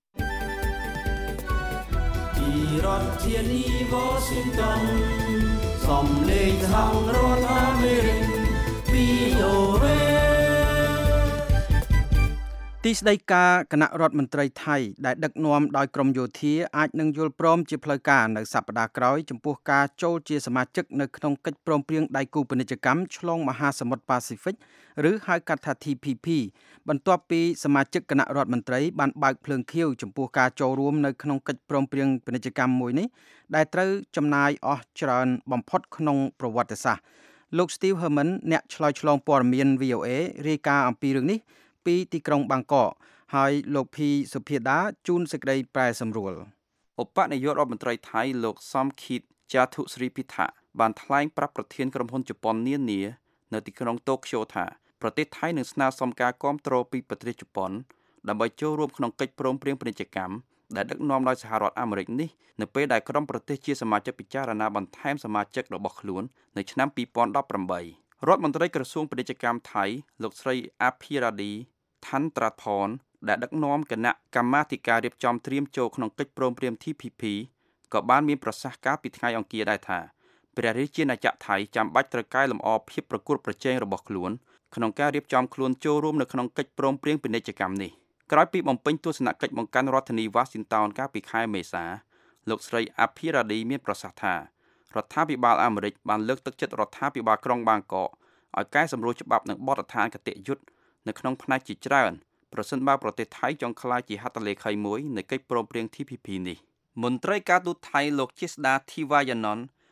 ពីរដ្ឋធានី Washington សំឡេងសហរដ្ឋអាមេរិក VOA ទីស្តីការគណៈរដ្ឋមន្ត្រីថៃដែលដឹកនាំដោយក្រមយោធាអាចនឹងយល់ព្រមជាផ្លូវការនៅសប្តាហ៍ក្រោយចំពោះការចូលជាសមាជិកនៅក្នុងកិច្ចព្រមព្រៀងដៃគូពាណិជ្ជកម្មឆ្លងមហាសមុទ្រប៉ាស៊ីហ្វិកឬហៅកាត់ថា TPP បន្ទាប់ពីសមាជិកគណៈរដ្ឋមន្ត្រីបានបើកភ្លើងខៀវចំពោះការចូលរួមនៅក្នុងកិច្ចព្រមព្រៀងពាណិជ្ជកម្មមួយនេះដែលត្រូវចំណាយអស់ច្រើនបំផុតក្នុងប្រវត្តិសាស្ត្រលោក Steve Herman អ្នកឆ្លើយឆ្លងព័ត៌មាន VOA រាយការណ៍អំពីរឿងនេះពីទីក្រុងបាងកកហើយលោកភីសុភាដាជូនសេចក្តីប្រែសម្រួលឧបនាយករដ្ឋមន្ត្រីថៃលោកសំខីតចាធុស្រីពិថាបានថ្លែងប្រាប់ប្រធានក្រុមហ៊ុនជប៉ុននានានៅទីក្រុងតូក្យូថាប្រទេសថៃនឹងស្នើសុំការគាំទ្រពីប្រទេសជប៉ុនដើម្បីចូលរួមក្នុងកិច្ចព្រមព្រៀងពាណិជ្ជកម្មដែលដឹកនាំដោយសហរដ្ឋអាមេរិកនេះនៅពេលដែលក្រុមប្រទេសជាសមាជិកពិចារណាបន្ថែមសមាជិករបស់ខ្លួននៅឆ្នាំ2018រដ្ឋមន្ត្រីក្រសួងពាណិជ្ជកម្មថៃលោកស្រីអាភីរ៉ាឌីឋាន់ត្រាផនដែលដឹកនាំគណៈកម្មាធិការរៀបចំត្រៀមចូលក្នុងកិច្ចព្រមព្រៀង TPP ក៏បានមានប្រសាសន៍កាលពីថ្ងៃអង្គារដែរថាព្រះរាជាណាចក្រថៃចាំបាច់ត្រូវកែលម្អភាពប្រកួតប្រជែងរបស់ខ្លួនក្នុងការរៀបចំខ្លួនចូលរួមនៅក្នុងកិច្ចព្រមព្រៀងពាណិជ្ជកម្មនេះក្រោយពីបំពេញទស្សនកិច្ចបង្កាន់រដ្ឋធានី Washington កាលពីខែមេសាលោកស្រីអាភីរ៉ាឌីមានប្រសាសន៍ថារដ្ឋាភិបាលអាមេរិកបានលើកទឹកចិត្តរដ្ឋាភិបាលក្រុងបាងកកឲ្យកែសម្រួលច្បាប់និងបទដ្ឋានគតិយុត្តនៅក្នុងផ្នែកជាច្រើនប្រសិនបើប្រទេសថៃចង់ក្លាយជាហត្ថលេខីមួយនៃកិច្ចព្រមព្រៀង TPP នេះមន្ត្រីការទូតថៃលោកជាស្ដាធីវ៉ាយ៉ាណុន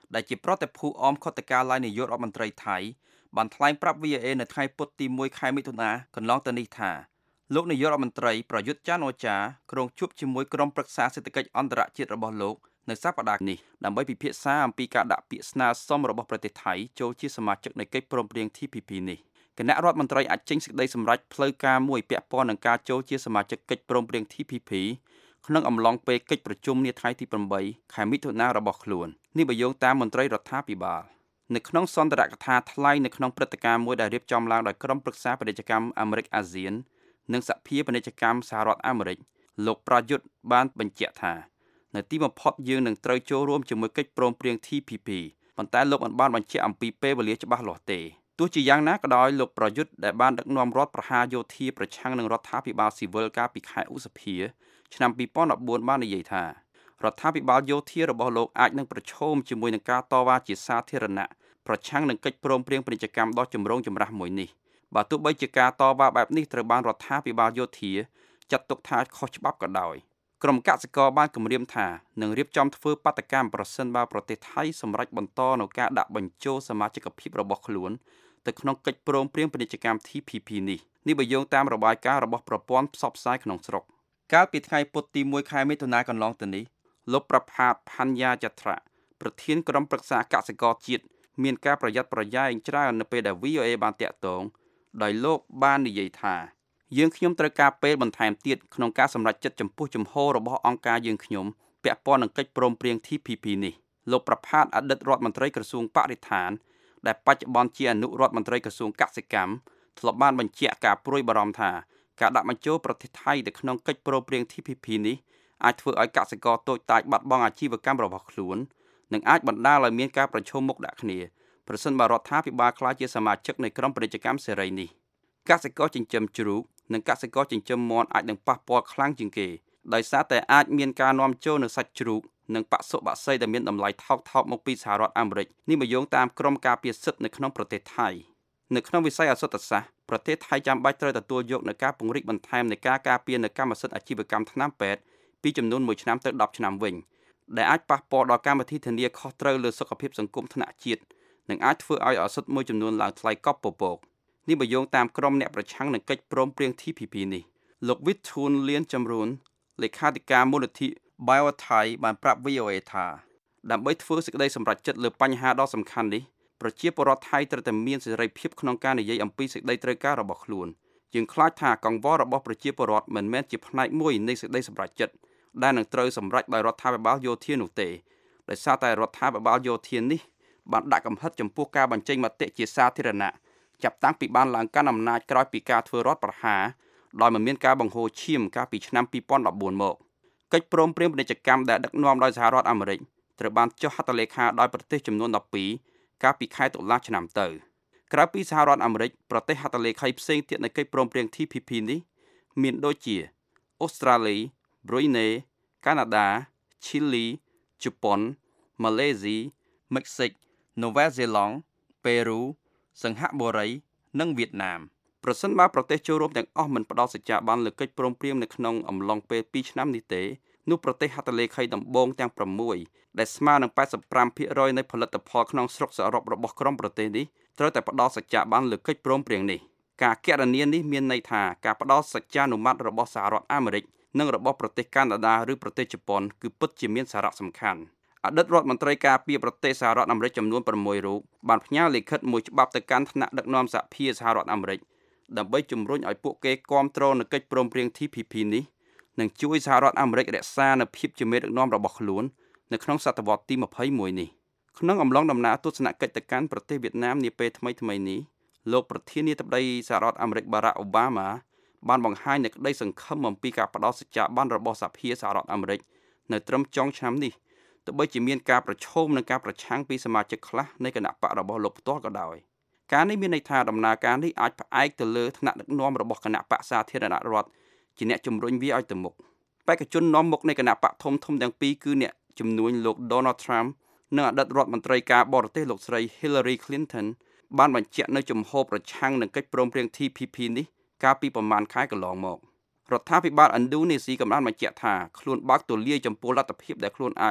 ដែលជាប្រតិភូអមខុទ្ទកាល័យនាយករដ្ឋមន្ត្រីថៃបានថ្លែងប្រាប់ VOA នៅថ្ងៃពុធទី1ខែមិថុនាកន្លងទៅនេះថាលោកនាយករដ្ឋមន្ត្រីប្រយុទ្ធច័ន្ទអូចាក្រុងជួបជាមួយក្រុមប្រឹក្សាសេដ្ឋកិច្ចអន្តរជាតិរបស់លោកនៅសប្តាហ៍នេះដើម្បីពិភាក្សាអំពីការដាក់ពាក្យស្នើសុំរបស់ប្រទេសថៃចូលជាសមាជិកនៃកិច្ចព្រមព្រៀង TPP នេះគណៈរដ្ឋមន្ត្រីអាចចេញសេចក្តីសម្រេចផ្លូវការមួយពាក់ព័ន្ធនឹងការចូលជាសមាជិកកិច្ចព្រមព្រៀង TPP ក្នុងអំឡុងពេលកិច្ចប្រជុំនាថ្ងៃទី8ខែមិថុនារបស់ខ្លួននេះបើយោងតាមមន្ត្រីរដ្ឋាភិបាលនៅក្នុងសន្ទរកថាថ្លែងនៅក្នុងព្រឹត្តិការណ៍មួយដែលរៀបចំឡើងដោយក្រុមប្រឹក្សាពាណិជ្ជកម្មអាមេរិកអាស៊ាននិងសភាពាណិជ្ជកម្មសហរដ្ឋអាមេរិកលោកប្រយុទ្ធបានបញ្ជាក់ថានៅទីបំផុតយើងនឹងត្រូវចូលរួមជាមួយកិច្ចព្រមព្រៀង TPP ប៉ុន្តែលោកមិនបានបញ្ជាក់អំពីពេលវេលាច្បាស់លាស់ទេទោះជាយ៉ាងណាក៏ដោយលោកប្រយុទ្ធដែលបានដឹកនាំរដ្ឋប្រហារយោធាប្រឆាំងនឹងរដ្ឋាភិបាលស៊ីវិលកាលពីខែឧសភាឆ្នាំ2014បាននិយាយថារដ្ឋាភិបាលយោធារបស់លោកអាចនឹងប្រឈមជាមួយនឹងការតវ៉ាជាសាធារណៈប្រឆាំងនឹងកិច្ចព្រមព្រៀងពាណិជ្ជកម្មដ៏ចម្រូងចម្រាសមួយនេះបើទោះបីជាការតវ៉ាបែបនេះត្រូវបានរដ្ឋាភិបាលយោធាចាត់ទុកថាខុសច្បាប់ក៏ដោយក្រុមកសិករបានគម្រាមថានឹងរៀបចំធ្វើបាតកម្មប្រសិនបើប្រទេសថៃសម្រេចបន្តនូវការដាក់បញ្ចូលសមាជិកភាពរបស់ខ្លួនទៅក្នុងកិច្ចព្រមព្រៀងពាណិជ្ជកម្ម TPP នេះបើយោងតាមរបាយការណ៍របស់ប្រព័ន្ធផ្សព្វផ្សាយក្នុងស្រុកកាលពីថ្ងៃពុធទី1ខែមិថុនាកន្លងទៅនេះលោកប្រផាតផាន់យ៉ាចត្រាប្រធានក្រុមប្រឹក្សាកសិករជាតិមានការប្រយ័ត្នប្រយែងច្រើននៅពេលដែល VOA បានតាក់ទងដោយលោកបាននិយាយថាយើងខ្ញុំត្រូវការពេលបន្ថែមទៀតក្នុងការសម្រេចចិត្តចំពោះជំហររបស់អង្គការយើងខ្ញុំពាក់ព័ន្ធនឹងកិច្ចព្រមព្រៀង TPP នេះលោកប្រផាតអតីតរដ្ឋមន្ត្រីក្រសួងបរិស្ថានដែលបច្ចុប្បន្នជាអនុរដ្ឋមន្ត្រីក្រសួងកសិកម្មធ្លាប់បានបញ្ជាក់ការព្រួយបារម្ភថាការដាក់បញ្ចូលប្រទេសថៃទៅក្នុងកិច្ចព្រមព្រៀង TPP នេះអាចធ្វើឲ្យកសិករតូចតាចបាត់បង់អាជីវកម្មរបស់ខ្លួននិងអាចបណ្ដាលឲ្យមានការប្រឈមមុខដាក់គ្នាប្រសិនបើរដ្ឋាភិបាលក្លាយជាសមាជិកនៃក្រុមពាណិជ្ជកម្មសេរីនេះកសិករចិញ្ចឹមជ្រូកនិងកសិករចិញ្ចឹមមាន់អាចនឹងប៉ះពាល់ខ្លាំងជាងគេដោយសារតែអាចមានការនាំចូលនៅសាច់ជ្រូកនិងបសុបក្សីដែលមានតម្លៃថោកៗមកពីសហរដ្ឋអាមេរិកនេះមកយោងតាមក្រុមការពារសិទ្ធិនៅក្នុងប្រទេសថៃនៅក្នុងវិស័យឱសថសាស្ត្រប្រទេសថៃចាំបាច់ត្រូវទទួលយកនូវការពង្រីកបន្ថែមនៃការការពារនៅកម្មសិទ្ធិអាជីវកម្មថ្នាំពេទ្យពីចំនួន1ឆ្នាំទៅ10ឆ្នាំវិញដែលអាចប៉ះពាល់ដល់កម្មវិធីធានាខុសត្រូវលើសុខភាពសង្គមថ្នាក់ជាតិនិងអាចធ្វើឲ្យឱសថមួយចំនួនឡើងថ្លៃកប់ពពកនេះបើយោងតាមក្រុមអ្នកប្រឆាំងនឹងកិច្ចព្រមព្រៀង TPP នេះលោកវិធូនលៀនចំរួនលេខាធិការមូលនិធិ BioThai បានប្រាប់ VOA ថាដើម្បីធ្វើសេចក្តីសម្រេចចិត្តលើបញ្ហាដ៏សំខាន់នេះប្រជាពលរដ្ឋថៃត្រូវតែមានសេរីភាពក្នុងការនិយាយអំពីសេចក្តីត្រូវការរបស់ខ្លួនយើងខ្លាចថាកង្វល់របស់ប្រជាពលរដ្ឋមិនមែនជាផ្នែកមួយនៃសេចក្តីសម្រេចចិត្តដែលនឹងត្រូវសម្រេចដោយរដ្ឋាភិបាលយោធានោះទេដោយសារតែរដ្ឋាភិបាលយោធានេះបានដាក់កំហិតចំពោះការបញ្ចេញមតិជាសាធារណៈចាប់តាំងពីបានឡើងកាន់អំណាចក្រោយពីការធ្វើរដ្ឋប្រហារដោយមិនមានការបង្ហូរឈាមកាលពីឆ្នាំ2014មកកិច្ចព្រមព្រៀងពាណិជ្ជកម្មដែលដឹកនាំដោយសហរដ្ឋអាមេរិកត្រូវបានចុះហត្ថលេខាដោយប្រទេសចំនួន12កាលពីខែតុលាឆ្នាំទៅក្រៅពីសហរដ្ឋអាមេរិកប្រទេសហត្ថលេខីផ្សេងទៀតនៃកិច្ចព្រមព្រៀង TPP នេះមានដូចជាអូស្ត្រាលី ប្រូណេ កាណាដា ឈីលី ជប៉ុន ម៉ាឡេស៊ី មិចស៊ិក នូវែលសេឡង់ ប៉េរូ សិង្ហបុរី និងវៀតណាមប្រសិនបើប្រទេសចូលរួមទាំងអស់មិនផ្ដល់សច្ចាប័នលើកិច្ចព្រមព្រៀងនៅក្នុងអំឡុងពេល2ឆ្នាំនេះទេនោះប្រទេសហត្ថលេខីដំបូងទាំង6ដែលស្មើនឹង 85% នៃផលិតផលក្នុងស្រុកសរុបរបស់ក្រុមប្រទេសនេះត្រូវតែផ្ដល់សច្ចាប័នលើកិច្ចព្រមព្រៀងនេះការគណនានេះមានន័យថាការផ្ដល់សច្ចានុម័តរបស់សហរដ្ឋអាមេរិកនិងរបស់ប្រទេសកាណាដាឬប្រទេសជប៉ុនគឺពិតជាមានសារៈសំខាន់អតីតរដ្ឋមន្ត្រីការពារប្រទេសសហរដ្ឋអាមេរិកចំនួន6រូបបានផ្ញើលិខិតមួយច្បាប់ទៅកាន់ថ្នាក់ដឹកនាំសហភាពសហរដ្ឋអាមេរិកដើម្បីជំរុញឲ្យពួកគេគាំទ្រនូវកិច្ចព្រមព្រៀង TPP នេះនិងជួយសហរដ្ឋអាមេរិករក្សានូវភាពជាមេដឹកនាំរបស់ខ្លួននៅក្នុងសតវត្សទី21នេះក្នុងអំឡុងដំណើរទស្សនកិច្ចទៅកាន់ប្រទេសវៀតណាមនាពេលថ្មីៗនេះលោកប្រធានាធិបតីសហរដ្ឋអាមេរិកបារ៉ាក់អូបាម៉ាបានបង្ហាញនូវក្តីសង្ឃឹមអំពីការផ្ដល់សច្ចាប័នរបស់សហភាពសហរដ្ឋអាមេរិកនៅត្រឹមចុងឆ្នាំនេះទោះបីជាមានការប្រឈមនឹងការប្រឆាំងពីសមាជិកខ្លះនៃគណៈបករបស់លោកផ្ទាល់ក៏ដោយការនេះមានន័យថាដំណើរការនេះអាចផ្អែកទៅលើថ្នាក់ដឹកនាំរបស់គណៈបកសាធារណរដ្ឋជាអ្នកជំរុញវាឲ្យទៅមុខបេក្ខជននាំមុខនៃគណៈបកធំទាំងពីរគឺអ្នកជំនួញលោក Donald Trump និងអតីតរដ្ឋមន្ត្រីការបរទេសលោកស្រី Hillary Clinton បានបញ្ជាក់នៅជំហរប្រឆាំងនឹងកិច្ចព្រមព្រៀង TPP នេះកាលពីប្រមាណខែកន្លងមករដ្ឋាភិបាលឥណ្ឌូនេស៊ីក៏បានបញ្ជាក់ថាខ្លួនបើកទូលាយចំពោះលទ្ធភាពដែលខ្លួនអាច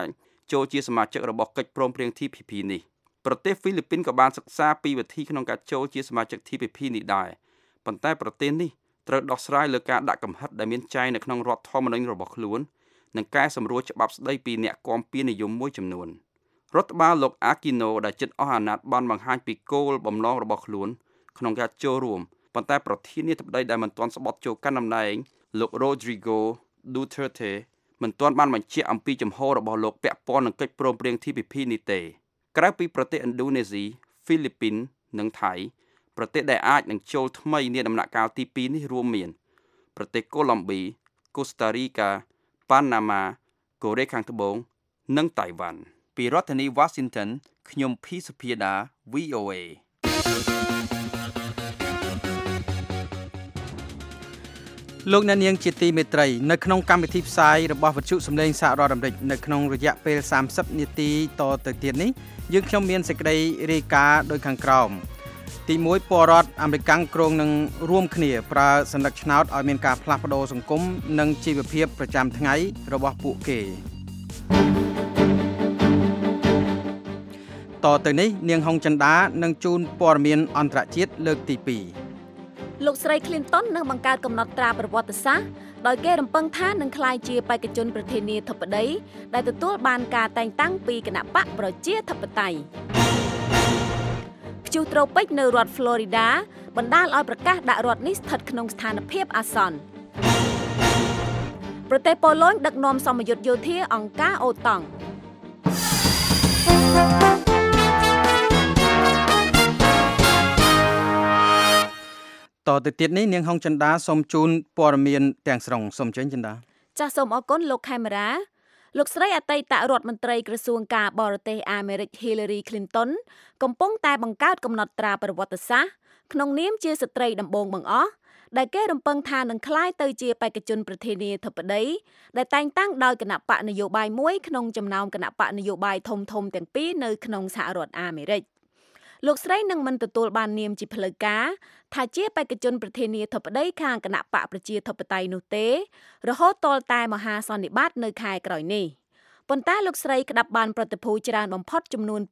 ចូលជាសមាជិករបស់កិច្ចព្រមព្រៀង TPP នេះប្រទេសហ្វីលីពីនក៏បានសិក្សាពីវិធីក្នុងការចូលជាសមាជិក TPP នេះដែរប៉ុន្តែប្រទេសនេះត្រូវដោះស្រាយលើការដាក់កំហិតដែលមានចែងនៅក្នុងរដ្ឋធម្មនុញ្ញរបស់ខ្លួននិងកែសម្រួលច្បាប់ស្តីពីអ្នកគាំពៀនិយមមួយចំនួនរដ្ឋបាលលោក Aquino ដែលជិតអស់អាណត្តិបានបង្ហាញពីគោលបំណងរបស់ខ្លួនក្នុងការចូលរួមប៉ុន្តែប្រធានាធិបតីដែលមិនទាន់ស្បត់ចូលកាន់តំណែងលោក Rodrigo Duterte មិនទាន់បានបញ្ជាក់អំពីជំហររបស់លោកពាក់ព័ន្ធនឹងកិច្ចព្រមព្រៀង TPP នេះទេក្រៅពីប្រទេសឥណ្ឌូនេស៊ីហ្វីលីពីននិងថៃប្រទេសដែលអាចនឹងចូលថ្មីនាដំណាក់កាលទី2នេះរួមមានប្រទេសកូឡុំប៊ីកូស្តារីកាប៉ាណាម៉ាកូរ៉េខាងត្បូងនិងតៃវ៉ាន់ពីរដ្ឋធានី Washington ខ្ញុំភីសុភាដា VOA លោកអ្នកនាងជាទីមេត្រីនៅក្នុងកម្មវិធីផ្សាយរបស់វិទ្យុសំឡេងសហរដ្ឋអាមេរិកនៅក្នុងរយៈពេល30នាទីតទៅទៀតនេះយើងខ្ញុំមានសេចក្តីរាយការណ៍ដូចខាងក្រោមទី1ពលរដ្ឋអាមេរិកគ្រងនឹងរួមគ្នាប្រើសញ្ញាឆ្នោតឲ្យមានការផ្លាស់ប្ដូរសង្គមនិងជីវភាពប្រចាំថ្ងៃរបស់ពួកគេតទៅនេះនាងហុងចិន្តានឹងជូនព័ត៌មានអន្តរជាតិលើកទី2 លោកស្រី Clinton នឹងបង្កើតកំណត់ត្រាប្រវត្តិសាស្ត្រដោយគេរំពឹងថានឹងក្លាយជាបេក្ខជនប្រធានាធិបតីដែលទទួលបានការតែងតាំងពីគណៈបកប្រជាធិបតេយ្យព្យុះត្រូពិចនៅរដ្ឋ Florida បណ្ដាលឲ្យប្រកាសដាក់រដ្ឋនេះស្ថិតក្នុងស្ថានភាពអាសន្នប្រទេសប៉ូឡូញដឹកនាំសម្ពយុទ្ធយោធាអង្គការអូតង់តទៅទៀតនេះនាងហុងចិន្តាសូមជូនព័ត៌មានទាំងស្រុងសូមអញ្ជើញចិន្តាចាសសូមអរគុណលោកខេមរាលោកស្រីអតីតរដ្ឋមន្ត្រីក្រសួងការបរទេសអាមេរិក Hillary Clinton កំពុងតែបង្កើតកំណត់ត្រាប្រវត្តិសាស្ត្រក្នុងនាមជាស្ត្រីដំបូងបង្អស់ដែលគេរំពឹងថានឹងក្លាយទៅជាបេក្ខជនប្រធានាធិបតីដែលតែងតាំងដោយគណៈបកនយោបាយមួយក្នុងចំណោមគណៈបកនយោបាយធំៗទាំងពីរនៅក្នុងសហរដ្ឋអាមេរិកលោកស្រីនឹងមិនទទួលបាននាមជាផ្លូវការថាជាបេក្ខជនប្រធានាធិបតីខាងគណៈបកប្រជាធិបតេយ្យនោះទេរហូតទាល់តែមហាសន្និបាតនៅខែក្រោយនេះប៉ុន្តែលោកស្រីក្តាប់បានប្រតិភូច្រើនបំផុតចំនួន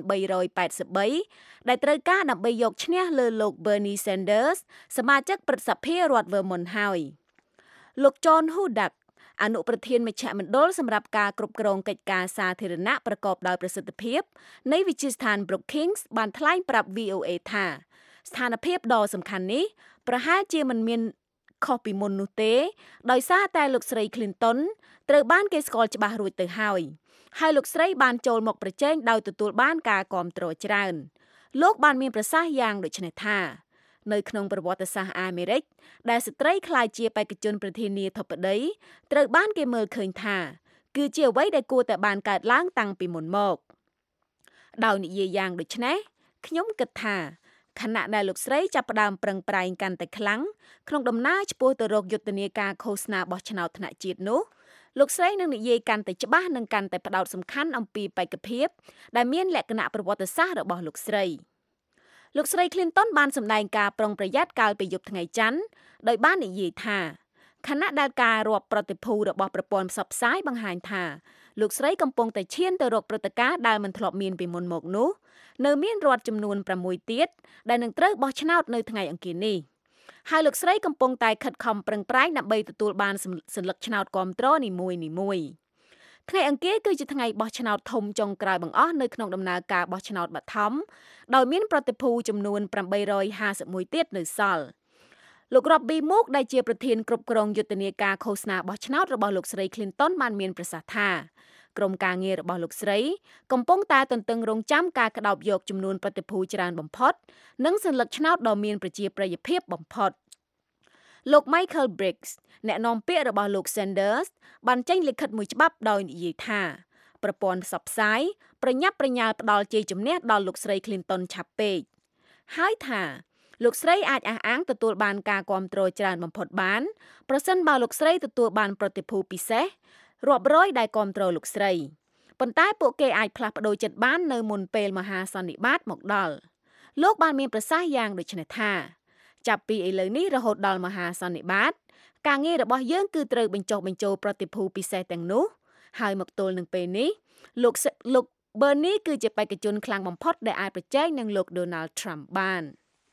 2383ដែលត្រូវការដើម្បីយកឈ្នះលើលោក Bernie Sanders សមាជិកព្រឹទ្ធសភារដ្ឋ Vermont ហើយលោក John Hudak អនុប្រធានមជ្ឈមណ្ឌលសម្រាប់ការគ្រប់គ្រងកិច្ចការសាធារណៈប្រកបដោយប្រសិទ្ធភាពនៃវិទ្យាស្ថាន Brookings បានថ្លែងប្រាប់ VOA ថាស្ថានភាពដ៏សំខាន់នេះប្រហែលជាមិនមានខុសពីមុននោះទេដោយសារតែលោកស្រី Clinton ត្រូវបានគេស្គាល់ច្បាស់រួចទៅហើយលោកស្រីបានចូលមកប្រជែងដោយទទួលបានការគាំទ្រច្រើនលោកបានមានប្រសាសន៍យ៉ាងដូចនេះថានៅក្នុងប្រវត្តិសាស្ត្រអាមេរិកដែលស្ត្រីក្លាយជាបេក្ខជនប្រធានាធិបតីត្រូវបានគេមើលឃើញថាគឺជាអ្វីដែលគួរតែបានកើតឡើងតាំងពីមុនមកដោយនិយាយយ៉ាងដូចនេះខ្ញុំគិតថាខណៈដែលលោកស្រីចាប់ផ្ដើមប្រឹងប្រែងកាន់តែខ្លាំងក្នុងដំណើរឆ្ពោះទៅរកយុទ្ធនាការឃោសនាបោះឆ្នោតថ្នាក់ជាតិនោះលោកស្រីនឹងនិយាយកាន់តែច្បាស់និងកាន់តែផ្ដោតសំខាន់អំពីបេក្ខភាពដែលមានលក្ខណៈប្រវត្តិសាស្ត្ររបស់លោកស្រី Clinton បានសម្ដែងការប្រុងប្រយ័ត្នកាលពីយប់ថ្ងៃច័ន្ទដោយបាននិយាយថាខណៈដែលការរាប់ប្រតិភូរបស់ប្រព័ន្ធផ្សព្វផ្សាយបង្ហាញថាលោកស្រីកំពុងតែឈានទៅរកព្រឹត្តិការណ៍ដែលមិនធ្លាប់មានពីមុនមកនោះនៅមានរដ្ឋចំនួន6ទៀតដែលនឹងត្រូវបោះឆ្នោតនៅថ្ងៃអង្គារនេះហើយលោកស្រីកំពុងតែខិតខំប្រឹងប្រែងដើម្បីទទួលបានសញ្ញាឆ្នោតគាំទ្រនីមួយៗថ្ងៃអង្គារគឺជាថ្ងៃបោះឆ្នោតធំចុងក្រោយបង្អស់នៅក្នុងដំណើរការបោះឆ្នោតបឋមដោយមានប្រតិភូចំនួន851ទៀតនៅសល់លោក Robbie Mook ដែលជាប្រធានគ្រប់គ្រងយុទ្ធនាការឃោសនាបោះឆ្នោតរបស់លោកស្រី Clinton បានមានប្រសាសន៍ថាក្រុមការងាររបស់លោកស្រីកំពុងតែទន្ទឹងរង់ចាំការក្តោបយកចំនួនប្រតិភូច្រើនបំផុតនិងសញ្ញាឆ្នោតដ៏មានប្រជាប្រិយភាពបំផុតលោក Michael Briggs អ្នកនាំពាក្យរបស់លោក Sanders បានចេញលិខិតមួយច្បាប់ដោយនិយាយថាប្រព័ន្ធផ្សព្វផ្សាយប្រញាប់ប្រញាល់ផ្ដល់ជ័យជំនះដល់លោកស្រី Clinton ឆាប់ពេកហើយថាលោកស្រីអាចអះអាងទទួលបានការគាំទ្រច្រើនបំផុតបានប្រសិនបើលោកស្រីទទួលបានប្រតិភូពិសេសរាប់រយដែលគាំទ្រលោកស្រីប៉ុន្តែពួកគេអាចផ្លាស់ប្ដូរចិត្តបាននៅមុនពេលមហាសន្និបាតមកដល់លោកបានមានប្រសាសន៍យ៉ាងដូចនេះថាចាប់ពីឥឡូវនេះរហូតដល់មហាសន្និបាតការងាររបស់យើងគឺត្រូវបញ្ចុះបញ្ចូលប្រតិភូពិសេសទាំងនោះហើយមកទល់នឹងពេលនេះលោក Bernie គឺជាបេក្ខជនខ្លាំងបំផុតដែលអាចប្រជែងនឹងលោក Donald Trump បាន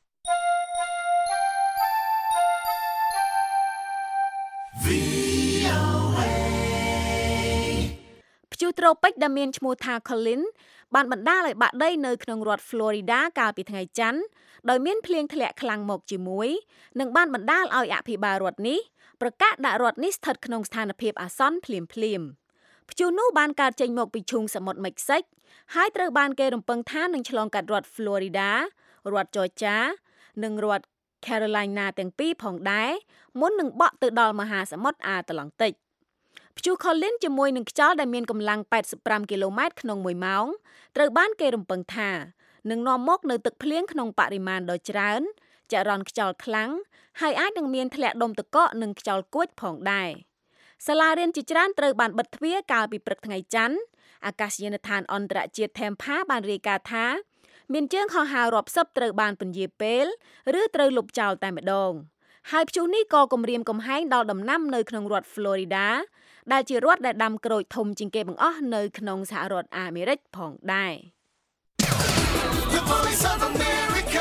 ព្យុះត្រូពិចដែលមានឈ្មោះថា Colin បានបណ្ដាលឲ្យបាក់ដីនៅក្នុងរដ្ឋ Florida កាលពីថ្ងៃច័ន្ទដោយមានភ្លៀងធ្លាក់ខ្លាំងមកជាមួយនិងបានបណ្ដាលឲ្យអភិបាលរដ្ឋនេះប្រកាសដាក់រដ្ឋនេះស្ថិតក្នុងស្ថានភាពអាសន្នភ្លាមៗព្យុះនោះបានកើតចេញមកពីឈូងសមុទ្រមិចស៊ិកហើយត្រូវបានគេរំពឹងថានឹងឆ្លងកាត់រដ្ឋ Florida រដ្ឋ Georgia និងរដ្ឋ Carolina ទាំងពីរផងដែរមុននឹងបក់ទៅដល់មហាសមុទ្រអាត្លង់តិកព្យុះ Colin ជាមួយនឹងខ្យល់ដែលមានកម្លាំង85គីឡូម៉ែត្រក្នុង1ម៉ោងត្រូវបានគេរំពឹងថានឹងនាំមកនៅទឹកភ្លៀងក្នុងបរិមាណដ៏ច្រើនចរន្តខ្យល់ខ្លាំងហើយអាចនឹងមានធ្លាក់ដុំទឹកកកនិងខ្យល់គួចផងដែរសាលារៀនជាច្រើនត្រូវបានបិទទ្វារកាលពីព្រឹកថ្ងៃច័ន្ទអាកាសយានដ្ឋានអន្តរជាតិ Tampa បានរាយការណ៍ថាមានជើងហោះហើររាប់សិបត្រូវបានពន្យាពេលឬត្រូវលុបចោលតែម្ដងហើយព្យុះនេះក៏គំរាមកំហែងដល់ដំណាំនៅក្នុងរដ្ឋ Florida ដែលជារដ្ឋដែលដាំក្រូចធំជាងគេបង្អស់នៅក្នុងសហរដ្ឋអាមេរិកផងដែរ The Voice of America.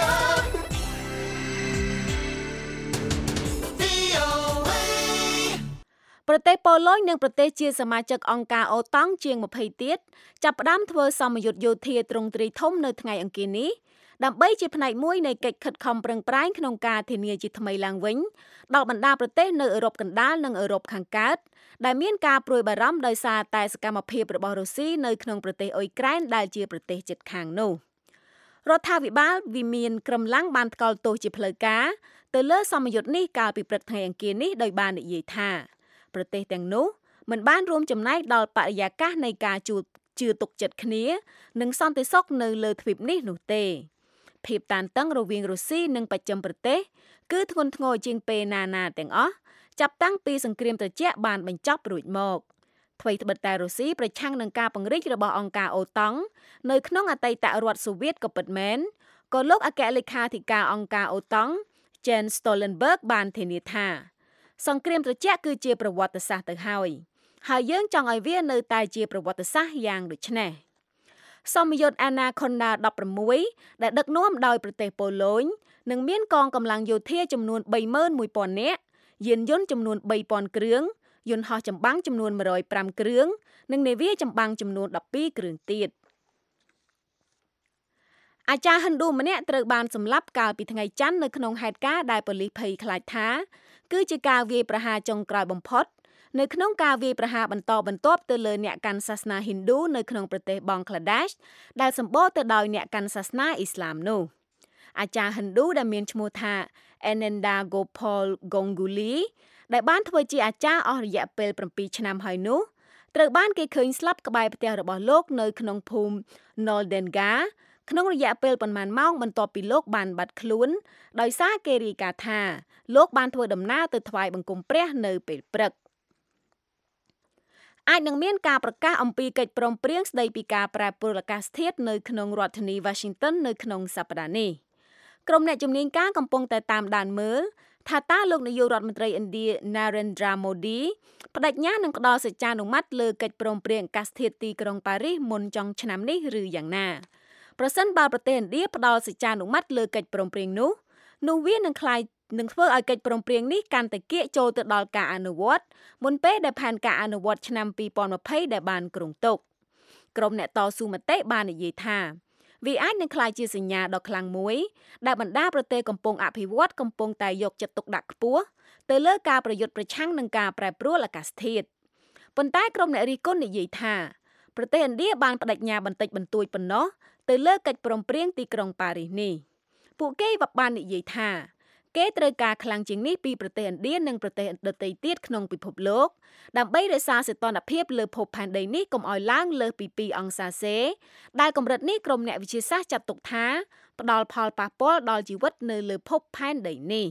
VOA. ប្រទេសប៉ូឡូញនិងប្រទេសជាសមាជិកអង្គការអូតង់ជាង20ទៀតចាប់ផ្ដើមធ្វើសម្ពយុទ្ធយោធាទ្រង់ទ្រាយធំនៅថ្ងៃអង្គារនេះដើម្បីជាផ្នែកមួយនៃកិច្ចខិតខំប្រឹងប្រែងក្នុងការធានាជាថ្មីឡើងវិញដល់បណ្ដាប្រទេសនៅអឺរ៉ុបកណ្ដាលនិងអឺរ៉ុបខាងកើតដែលមានការព្រួយបារម្ភដោយសារតែសកម្មភាពរបស់រុស្ស៊ីនៅក្នុងប្រទេសអ៊ុយក្រែនដែលជាប្រទេសជិតខាងនោះរដ្ឋាភិបាលវិមានក្រំឡាំងបានថ្កោលទោសជាផ្លូវការទៅលើសម្ពយុទ្ធនេះកាលពីព្រឹកថ្ងៃអង្គារនេះដោយបាននិយាយថាប្រទេសទាំងនោះមិនបានរួមចំណែកដល់បរិយាកាសនៃការជឿទុកចិត្តគ្នានិងសន្តិសុខនៅលើទ្វីបនេះនោះទេភាពតានតឹងរវាងរុស្ស៊ីនិងបច្ចឹមប្រទេសគឺធ្ងន់ធ្ងរជាងពេលណាទាំងអស់ចាប់តាំងពីសង្គ្រាមត្រជាក់បានបញ្ចប់រួចមកថ្មីត្បិតតែរុស្ស៊ីប្រឆាំងនឹងការពង្រីករបស់អង្គការអូតង់នៅក្នុងអតីតរដ្ឋសូវៀតក៏ពិតមែនក៏លោកអគ្គលេខាធិការអង្គការអូតង់ Jens Stoltenberg បានធានាថាសង្គ្រាមត្រជាក់គឺជាប្រវត្តិសាស្ត្រទៅហើយយើងចង់ឲ្យវានៅតែជាប្រវត្តិសាស្ត្រយ៉ាងដូចនេះសម្ពយុទ្ធ Anaconda 16ដែលដឹកនាំដោយប្រទេសប៉ូឡូញនឹងមានកងកម្លាំងយោធាចំនួន 31,000 នាក់យានយន្តចំនួន 3,000 គ្រឿងយន្តហោះចម្បាំងចំនួន 105 គ្រឿងនិងនាវាចម្បាំងចំនួន 12 គ្រឿងទៀតអាចារ្យហិណ្ឌូម្នាក់ត្រូវបានសម្លាប់កាលពីថ្ងៃច័ន្ទនៅក្នុងហេតុការណ៍ដែលប៉ូលីសភ័យខ្លាចថាគឺជាការវាយប្រហារចុងក្រោយបំផុតនៅក្នុងការវាយប្រហារបន្តបន្ទាប់ទៅលើអ្នកកាន់សាសនាហិណ្ឌូនៅក្នុងប្រទេសបង់ក្លាដេសដែលសម្បូរទៅដោយអ្នកកាន់សាសនាអ៊ីស្លាមនោះអាចារ្យហិណ្ឌូដែលមានឈ្មោះថា Ananda Gopal Ganguly ដែលបានធ្វើជាអាចារ្យអស់រយៈពេល7ឆ្នាំហើយនោះត្រូវបានគេឃើញស្លាប់ក្បែរផ្ទះរបស់លោកនៅក្នុងភូមិ Noldenga ក្នុងរយៈពេលប៉ុន្មានម៉ោងបន្ទាប់ពីលោកបានបាត់ខ្លួនដោយសារគេរាយការណ៍ថាលោកបានធ្វើដំណើរទៅថ្វាយបង្គំព្រះនៅពេលព្រឹកអាចនឹងមានការប្រកាសអំពីកិច្ចព្រមព្រៀងស្តីពីការប្រែប្រួលអាកាសធាតុនៅក្នុងរដ្ឋធានី Washington នៅក្នុងសប្តាហ៍នេះក្រុមអ្នកជំនាញការកំពុងតែតាមដានមើលថាតើលោកនាយករដ្ឋមន្ត្រីឥណ្ឌា Narendra Modi បដិញ្ញានឹងផ្ដល់សេចក្ដីអនុម័តលើកិច្ចព្រមព្រៀងអាកាសធាតុទីក្រុងប៉ារីសមុនចុងឆ្នាំនេះឬយ៉ាងណាប្រសិនបើប្រទេសឥណ្ឌាផ្ដល់សេចក្ដីអនុម័តលើកិច្ចព្រមព្រៀងនោះវានឹងធ្វើឲ្យកិច្ចព្រមព្រៀងនេះកាន់តែគៀកចូលទៅដល់ការអនុវត្តមុនពេលដែលផែនការអនុវត្តឆ្នាំ2020ដែលបានគ្រោងទុកក្រុមអ្នកតស៊ូមតិបាននិយាយថាវាអាចនឹងក្លាយជាសញ្ញាដ៏ខ្លាំងមួយដែលបណ្ដាប្រទេសកំពុងអភិវឌ្ឍកំពុងតែយកចិត្តទុកដាក់ខ្ពស់ទៅលើការប្រយុទ្ធប្រឆាំងនឹងការប្រែប្រួលអាកាសធាតុប៉ុន្តែក្រុមអ្នករិះគន់និយាយថាប្រទេសឥណ្ឌាបានបដិញ្ញាបន្តិចបន្តួចប៉ុណ្ណោះទៅលើកិច្ចព្រមព្រៀងទីក្រុងប៉ារីសនេះពួកគេបាននិយាយថាគេត្រូវការខ្លាំងជាងនេះពីប្រទេសឥណ្ឌានិងប្រទេសដទៃទៀតក្នុងពិភពលោកដើម្បីរក្សាសីតុណ្ហភាពលើភពផែនដីនេះកុំឲ្យឡើងលើសពី2អង្សាសេដែលកម្រិតនេះក្រុមអ្នកវិទ្យាសាស្ត្រចាត់ទុកថាផ្ដល់ផលប៉ះពាល់ដល់ជីវិតនៅលើភពផែនដីនេះ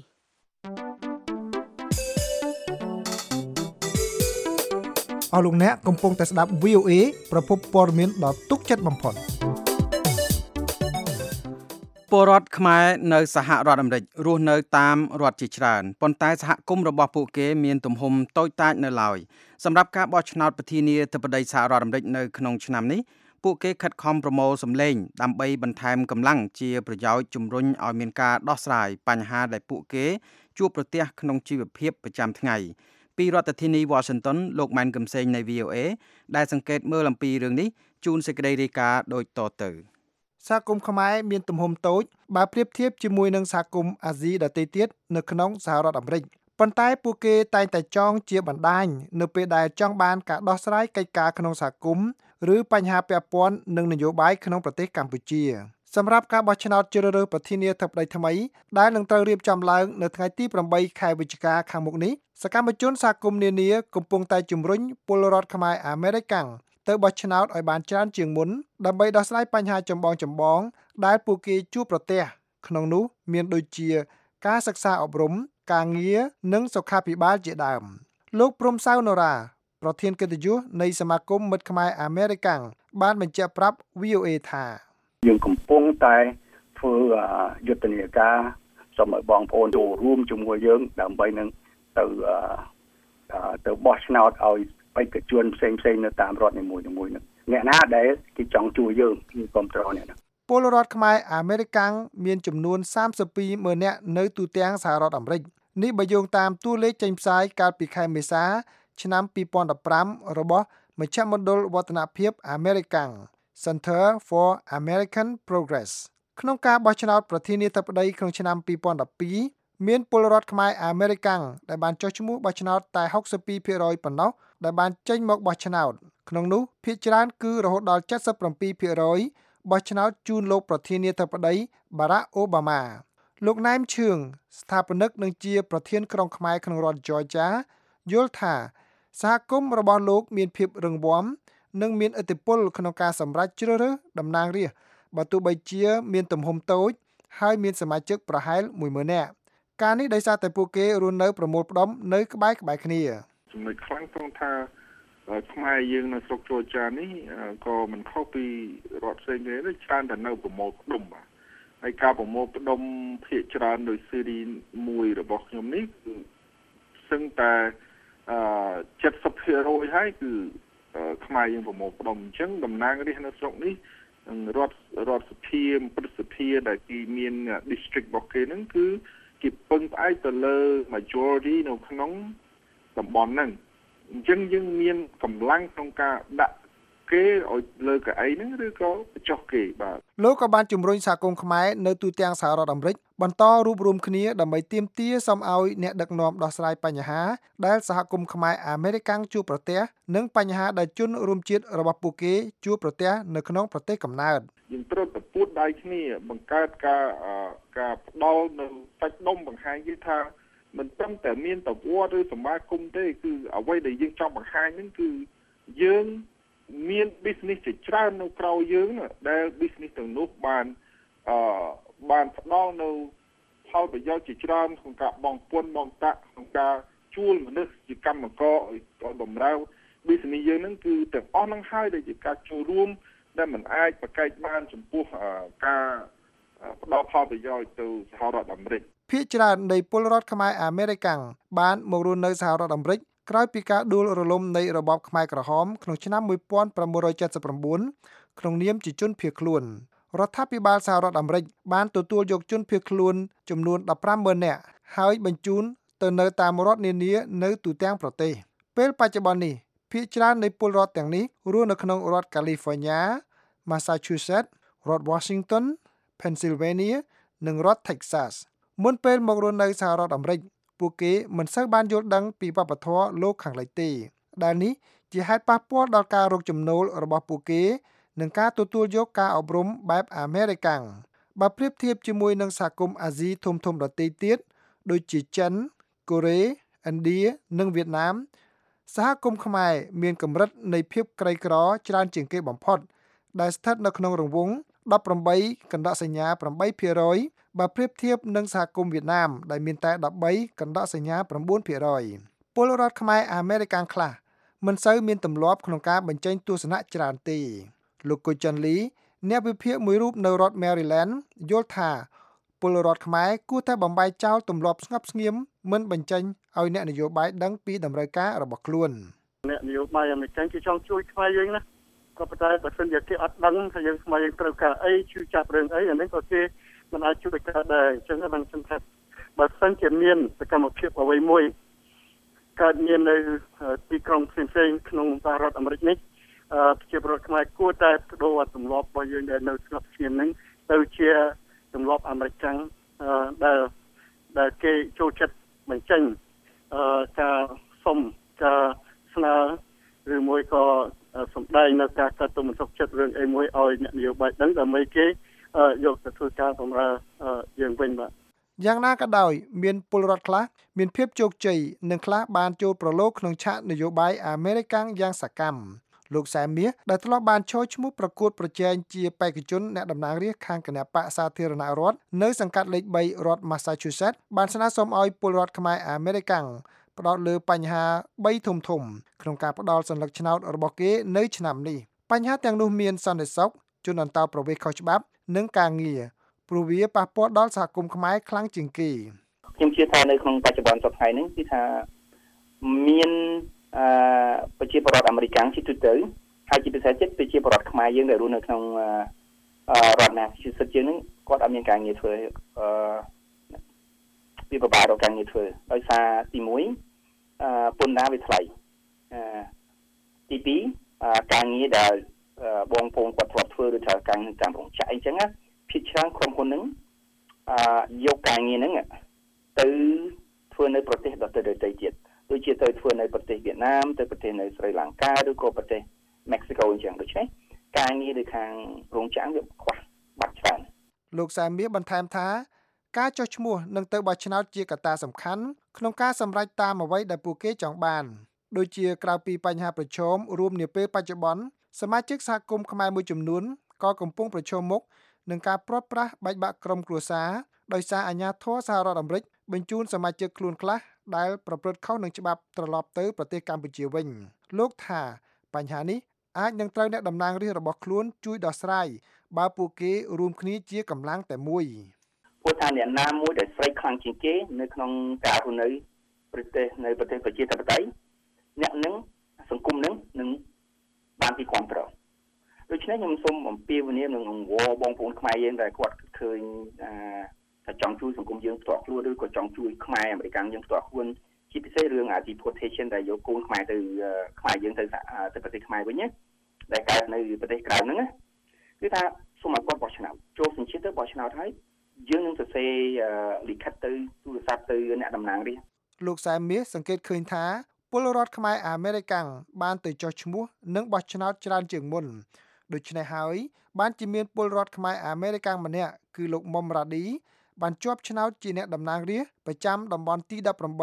អស់លោកអ្នកកំពុងតែស្ដាប់ VOA ប្រភពព័ត៌មានដ៏ទុកចិត្តបំផុតពលរដ្ឋខ្មែរនៅសហរដ្ឋអាមេរិករស់នៅតាមរដ្ឋជាច្រើនប៉ុន្តែសហគមន៍របស់ពួកគេមានទំហំតូចតាចនៅឡើយសម្រាប់ការបោះឆ្នោតប្រធានាធិបតីសហរដ្ឋអាមេរិកនៅក្នុងឆ្នាំនេះពួកគេខិតខំប្រមូលសម្លេងដើម្បីបន្ថែមកម្លាំងជាប្រយោជន៍ជំរុញឲ្យមានការដោះស្រាយបញ្ហាដែលពួកគេជួបប្រទះក្នុងជីវភាពប្រចាំថ្ងៃពីរដ្ឋធានី Washington លោកម៉ែនកំសែងនៃ VOA ដែលសង្កេតមើលអំពីរឿងនេះជូនសេចក្តីរាយការណ៍ដូចតទៅសហគមន៍ខ្មែរមានទំហំតូចបើប្រៀបធៀបជាមួយនឹងសហគមន៍អាស៊ីដទៃទៀតនៅក្នុងសហរដ្ឋអាមេរិកប៉ុន្តែពួកគេតែងតែចងជាបណ្ដាញនៅពេលដែលចង់បានការដោះស្រាយកិច្ចការក្នុងសហគមន៍ឬបញ្ហាពាក់ព័ន្ធនឹងនយោបាយក្នុងប្រទេសកម្ពុជាសម្រាប់ការបោះឆ្នោតជ្រើសរើសប្រធានាធិបតីថ្មីដែលនឹងត្រូវរៀបចំឡើងនៅថ្ងៃទី8ខែវិច្ឆិកាខាងមុខនេះសកម្មជនសហគមន៍នានាកំពុងតែជំរុញពលរដ្ឋខ្មែរអាមេរិកាំងទៅបោះឆ្នោតឲ្យបានច្រើនជាងមុនដើម្បីដោះស្រាយបញ្ហាចម្បងដែលពួកគេជួបប្រទះក្នុងនោះមានដូចជាការសិក្សាអប់រំការងារនិងសុខាភិបាលជាដើមលោកព្រំសៅនរ៉ាប្រធានកិត្តិយសនៃសមាគមមិត្តខ្មែរអាមេរិកាំងបានបញ្ជាក់ប្រាប់ VOA ថាយើងកំពុងតែធ្វើយុទ្ធនាការសូមឲ្យបងប្អូនចូលរួមជាមួយយើងដើម្បីនឹងទៅបោះឆ្នោតឲ្យបេក្ខជនផ្សេងៗនៅតាមរដ្ឋនីមួយៗនោះអ្នកណាដែលគេចង់ជួយយើងគ្រប់គ្រងអ្នកណាពលរដ្ឋខ្មែរអាមេរិកាំងមានចំនួន32,000 នាក់នៅទូទាំងសហរដ្ឋអាមេរិកនេះបើយោងតាមតួលេខចេញផ្សាយកាលពីខែមេសាឆ្នាំ2015របស់មជ្ឈមណ្ឌលវឌ្ឍនភាពអាមេរិកាំង Center for American Progress ក្នុងការបោះឆ្នោតប្រធានាធិបតីក្នុងឆ្នាំ2012មានពលរដ្ឋខ្មែរអាមេរិកាំងដែលបានចុះឈ្មោះបោះឆ្នោតតែ 62% ប៉ុណ្ណោះដែលបានចេញមកបោះឆ្នោតក្នុងនោះភាគច្រើនគឺរហូតដល់ 77% បោះឆ្នោតជូនលោកប្រធានាធិបតី Barack Obama លោកណែមឈឿងស្ថាបនិកនិងជាប្រធានក្រុងខ្មែរក្នុងរដ្ឋ Georgia យល់ថាសហគមន៍របស់លោកមានភាពរឹងមាំនិងមានឥទ្ធិពលក្នុងការសម្រេចជ្រើសរើសតំណាងរាស្ត្របើទោះបីជាមានទំហំតូចហើយមានសមាជិកប្រហែល 10,000 នាក់ការនេះដោយសារតែពួកគេរស់នៅប្រមូលផ្ដុំនៅក្បែរៗគ្នាចំណុចខ្លាំងត្រង់ថាខ្មែរយើងនៅស្រុកចូលចានេះក៏មិនខុសពីរដ្ឋផ្សេងទេច្រើនតែនៅប្រមូលផ្ដុំបាទហើយការប្រមូលផ្ដុំភាគច្រើនដោយស៊េរី1របស់ខ្ញុំនេះគឺសឹងតែ70% ហើយគឺខ្មែរយើងប្រមូលផ្ដុំអញ្ចឹងតំណាងរាស្ត្រនៅស្រុកនេះរដ្ឋសភាព្រឹទ្ធសភាដែលគេមាន district របស់គេហ្នឹងគឺគេពឹងផ្អែកទៅលើ majority នៅក្នុងតំបន់ហ្នឹងអញ្ចឹងយើងមានកម្លាំងក្នុងការដាក់គេឲ្យលើកៅអីហ្នឹងឬក៏ចុះគេបាទលោកក៏បានជំរុញសហគមន៍ខ្មែរនៅទូទាំងសហរដ្ឋអាមេរិកបន្តរួបរวมគ្នាដើម្បីទាមទារសូមឲ្យអ្នកដឹកនាំដោះស្រាយបញ្ហាដែលសហគមន៍ខ្មែរអាមេរិកាំងជួបប្រទះនិងបញ្ហាដែលជនរួមជាតិរបស់ពួកគេជួបប្រទះនៅក្នុងប្រទេសកំណើតយើងត្រូវតែពួតដៃគ្នាបង្កើតការផ្ដល់នៅសាច់ដុំបង្ហាញគេថាមិនត្រឹមតែមានតវត្តឬសមាគមទេគឺអ្វីដែលយើងចង់បង្ហាញហ្នឹងគឺយើងមាន business ជាច្រើននៅក្រៅយើងដែល business ទាំងនោះបានផ្ដល់នៅផលប្រយោជន៍ជាច្រើនក្នុងការបង់ពន្ធបង់តាក់ក្នុងការជួលមនុស្សជាកម្មករឲ្យបម្រើ business យើងហ្នឹងគឺទាំងអស់ហ្នឹងហើយដែលជាការចូលរួមដែលមិនអាចប្រកែកបានចំពោះការផ្ដល់ផលប្រយោជន៍ទៅសហរដ្ឋអាមេរិកភាគច្រើននៃពលរដ្ឋខ្មែរអាមេរិកាំងបានមករស់នៅសហរដ្ឋអាមេរិកក្រោយពីការដួលរលំនៃរបបខ្មែរក្រហមក្នុងឆ្នាំ1979ក្នុងនាមជាជនភៀសខ្លួនរដ្ឋាភិបាលសហរដ្ឋអាមេរិកបានទទួលយកជនភៀសខ្លួនចំនួន 15,000 នាក់ហើយបញ្ជូនទៅនៅតាមរដ្ឋនានានៅទូទាំងប្រទេសពេលបច្ចុប្បន្ននេះភាគច្រើននៃពលរដ្ឋទាំងនេះរស់នៅក្នុងរដ្ឋ California, Massachusetts, រដ្ឋ Washington, Pennsylvania និងរដ្ឋ Texas មុនពេលមករស់នៅសហរដ្ឋអាមេរិកពួកគេមិនសូវបានយល់ដឹងពីវប្បធម៌លោកខាងលិចទេដែលនេះជាហេតុប៉ះពាល់ដល់ការរកចំណូលរបស់ពួកគេនិងការទទួលយកការអប់រំបែបអាមេរិកាំងបើប្រៀបធៀបជាមួយនឹងសហគមន៍អាស៊ីធំៗដទៃទៀតដូចជាចិន កូរ៉េ ឥណ្ឌានិងវៀតណាមសហគមន៍ខ្មែរមានកម្រិតនៃភាពក្រីក្រច្រើនជាងគេបំផុតដែលស្ថិតនៅក្នុងរង្វង់ 18% បើប្រៀបធៀបនឹងសហគមន៍វៀតណាមដែលមានតែ 13% ពលរដ្ឋខ្មែរអាមេរិកាំងខ្លះមិនសូវមានទម្លាប់ក្នុងការបញ្ចេញទស្សនៈច្រើនទេលោកកូចិនលីអ្នកវិភាគមួយរូបនៅរដ្ឋ Maryland យល់ថាពលរដ្ឋខ្មែរគួរតែបំបីចោលទម្លាប់ស្ងប់ស្ងៀមមិនបញ្ចេញឲ្យអ្នកនយោបាយដឹងពីតម្រូវការរបស់ខ្លួនអ្នកនយោបាយអាមេរិកគេចង់ជួយខ្មែរយើងណាក៏ប៉ុន្តែបើសិនជាគេអត់ដឹងថាយើងខ្មែរយើងត្រូវការអីជួយចាប់រឿងអីអានេះក៏គេមិនអាចជួយកើតដែរអញ្ចឹងបានខ្ញុំថាបើសិនជាមានសកម្មភាពអ្វីមួយកើតមាននៅទីក្រុងផ្សេងៗក្នុងសហរដ្ឋអាមេរិកនេះប្រជាពលរដ្ឋខ្មែរគួរតែបដូរទម្លាប់របស់យើងដែលនៅស្ងប់ស្ងៀមហ្នឹងទៅជាទម្លាប់អាមេរិកចឹងដែលគេចូលចិត្តបញ្ចេញការសុំការស្នើឬមួយក៏សម្ដែងនៅការកាត់ទោសមិនទុកចិត្តរឿងអីមួយឲ្យអ្នកនយោបាយដឹងដើម្បីគេយកទៅធ្វើការបម្រើយើងវិញបាទយ៉ាងណាក៏ដោយមានពលរដ្ឋខ្លះមានភាពជោគជ័យនិងខ្លះបានចូលប្រឡូកក្នុងឆាកនយោបាយអាមេរិកយ៉ាងសកម្មលោកសែមមាសដែលធ្លាប់បានចូលឈ្មោះប្រកួតប្រជែងជាបេក្ខជនអ្នកតំណាងរាស្ត្រខាងគណបក្សសាធារណរដ្ឋនៅសង្កាត់លេខ3រដ្ឋ Massachusetts បានស្នើសុំឲ្យពលរដ្ឋខ្មែរអាមេរិកផ្ដោតលើបញ្ហា3ធំក្នុងការផ្ដល់សัญลักษณ์ឆ្នោតរបស់គេនៅឆ្នាំនេះបញ្ហាទាំងនោះមានសន្តិសុខជនអន្តោប្រវេសន៍ខុសច្បាប់និងការងារព្រោះវាប៉ះពាល់ដល់សហគមន៍ខ្មែរខ្លាំងជាងគេខ្ញុំជឿថានៅក្នុងបច្ចុប្បន្នសប្តាហ៍នេះគឺថាមានប្រជាពលរដ្ឋអាមេរិកជាទូទៅហើយជាពិសេសទៀតប្រជាពលរដ្ឋខ្មែរយើងដែលរស់នៅក្នុងរដ្ឋ Massachusetts យើងហ្នឹងគាត់អត់មានការងារធ្វើពីប្របារកការងារធ្វើដោយសារទី1ពន្ធដារវាថ្លៃទី2ការងារដែលបងប្អូនគាត់ធ្លាប់ធ្វើដូចថាការតាមរោងចក្រអីចឹងណាភាគច្រើនក្រុមហ៊ុនហ្នឹងយកការងារហ្នឹងទៅធ្វើនៅប្រទេសដទៃទៀតដូចជាទៅធ្វើនៅប្រទេសវៀតណាមទៅប្រទេសនៅស្រីលង្កាឬក៏ប្រទេសមិចស៊ីកូអញ្ចឹងដូច្នេះការងារនៅខាងរោងចក្រវាខ្វះបាត់ច្រើនលោកសែមមាសបន្ថែមថាការចុះឈ្មោះនឹងទៅបោះឆ្នោតជាកត្តាសំខាន់ក្នុងការសម្រេចតាមអ្វីដែលពួកគេចង់បានដូចជាក្រៅពីបញ្ហាប្រឈមរួមនាពេលបច្ចុប្បន្នសមាជិកសហគមន៍ខ្មែរមួយចំនួនក៏កំពុងប្រឈមមុខនឹងការព្រាត់ប្រាសបែកបាក់ក្រុមគ្រួសារដោយសារអាជ្ញាធរសហរដ្ឋអាមេរិកបញ្ជូនសមាជិកខ្លួនខ្លះដែលប្រព្រឹត្តខុសនឹងច្បាប់ត្រឡប់ទៅប្រទេសកម្ពុជាវិញលោកថាបញ្ហានេះអាចនឹងត្រូវអ្នកតំណាងរាស្ត្ររបស់ខ្លួនជួយដោះស្រាយបើពួកគេរួមគ្នាជាកម្លាំងតែមួយព្រោះថាអ្នកណាមួយដែលស្រេកខ្លាំងជាងគេនៅក្នុងការរស់នៅប្រទេសប្រជាធិបតេយ្យអ្នកនឹងសង្គមនឹងបានពីគ្រប់គ្រងដូច្នេះខ្ញុំសូមអំពាវនាវនឹងអង្វរបងប្អូនខ្មែរយើងដែលគាត់ឃើញថាចង់ជួយសង្គមយើងផ្ទាល់ខ្លួនឬក៏ចង់ជួយខ្មែរអាមេរិកយើងផ្ទាល់ខ្លួនជាពិសេសរឿង deportation ដែលយកកូនខ្មែរទៅខ្មែរយើងទៅប្រទេសខ្មែរវិញណាដែលកើតនៅប្រទេសក្រៅហ្នឹងគឺថាសូមឲ្យគាត់បោះឆ្នោតចូលសញ្ជាតិទៅបោះឆ្នោតហើយយើងនឹងសរសេរលិខិតទៅទូរស័ព្ទទៅអ្នកតំណាងរាស្ត្រលោកសែមមាសសង្កេតឃើញថាពលរដ្ឋខ្មែរអាមេរិកបានទៅចុះឈ្មោះនិងបោះឆ្នោតច្រើនជាងមុនដូច្នេះហើយបានជាមានពលរដ្ឋខ្មែរអាមេរិកម្នាក់គឺលោកមុំរ៉ាឌីបានជាប់ឆ្នោតជាអ្នកតំណាងរាស្ត្រប្រចាំតំបន់ទី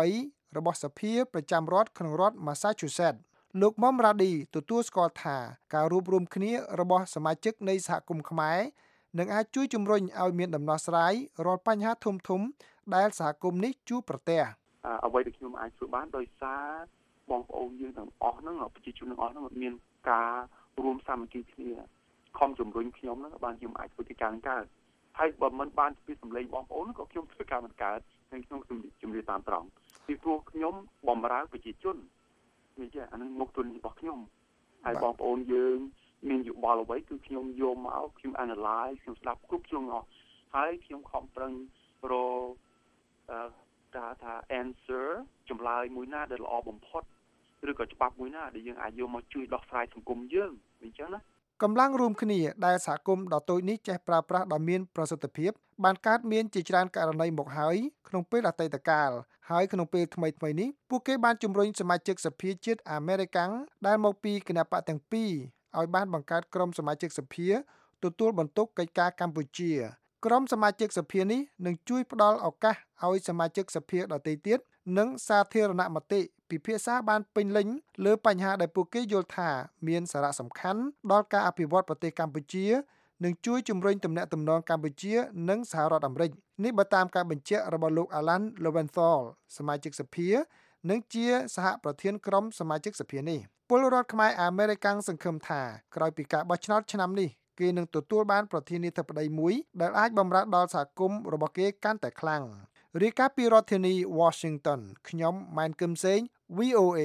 18របស់សភាប្រចាំរដ្ឋក្នុងរដ្ឋ Massachusetts លោកមុំរ៉ាឌីទទួលស្គាល់ថាការរួបរวมគ្នារបស់សមាជិកនៃសហគមន៍ខ្មែរនឹងអាចជួយជំរុញឲ្យមានដំណោះស្រាយរាល់បញ្ហាធំៗដែលសហគមន៍នេះជួបប្រទះអ្វីដែលខ្ញុំអាចធ្វើបានដោយសារបងប្អូនយើងទាំងអស់ហ្នឹងប្រជាជនទាំងអស់ហ្នឹងមានការរួមសាមគ្គីគ្នាខំជំរុញខ្ញុំហ្នឹងបានខ្ញុំអាចធ្វើការនឹងកើតហើយបើមិនបានពីសម្លេងបងប្អូនក៏ខ្ញុំធ្វើការមិនកើតហើយខ្ញុំជំរាបតាមត្រង់ពីព្រោះខ្ញុំបំរើប្រជាជននិយាយអានឹងមុខទុនរបស់ខ្ញុំហើយបងប្អូនយើងមានយោបល់អ្វីគឺខ្ញុំយកមកខ្ញុំ analyze ខ្ញុំស្ដាប់គ្រប់ជ្រុងអស់ហើយខ្ញុំខំប្រឹងរកថា answer ចម្លើយមួយណាដែលល្អបំផុតឬក៏ច្បាប់មួយណាដែលយើងអាចយកមកជួយដោះស្រាយសង្គមយើងអញ្ចឹងណាកម្លាំងរួមគ្នាដែលសហគមន៍ដ៏តូចនេះចេះប្រើប្រាស់ដ៏មានប្រសិទ្ធភាពបានកើតមានជាច្រើនករណីមកហើយក្នុងពេលអតីតកាលហើយក្នុងពេលថ្មីៗនេះពួកគេបានជំរុញសមាជិកសភាជាតិអាមេរិកដែលមកពីគណបក្សទាំងពីរឲ្យបានបង្កើតក្រុមសមាជិកសភាទទួលបន្ទុកកិច្ចការកម្ពុជាក្រុមសមាជិកសភានេះនឹងជួយផ្ដល់ឱកាសឲ្យសមាជិកសភាដទៃទៀតនិងសាធារណមតិពិភាក្សាបានពេញលេញលើបញ្ហាដែលពួកគេយល់ថាមានសារៈសំខាន់ដល់ការអភិវឌ្ឍប្រទេសកម្ពុជានិងជួយជំរុញទំនាក់ទំនងកម្ពុជានិងសហរដ្ឋអាមេរិកនេះបើតាមការបញ្ជាក់របស់លោក Alan Lowenthal សមាជិកសភានិងជាសហប្រធានក្រុមសមាជិកសភានេះពលរដ្ឋខ្មែរអាមេរិកសង្ឃឹមថាក្រោយពីការបោះឆ្នោតឆ្នាំនេះគេនឹងទទួលបានប្រធានាធិបតីមួយដែលអាចបម្រើដល់សហគមន៍របស់គេកាន់តែខ្លាំងរាយការណ៍ពីរដ្ឋធានី Washington ខ្ញុំម៉ែនគឹមសេង VOA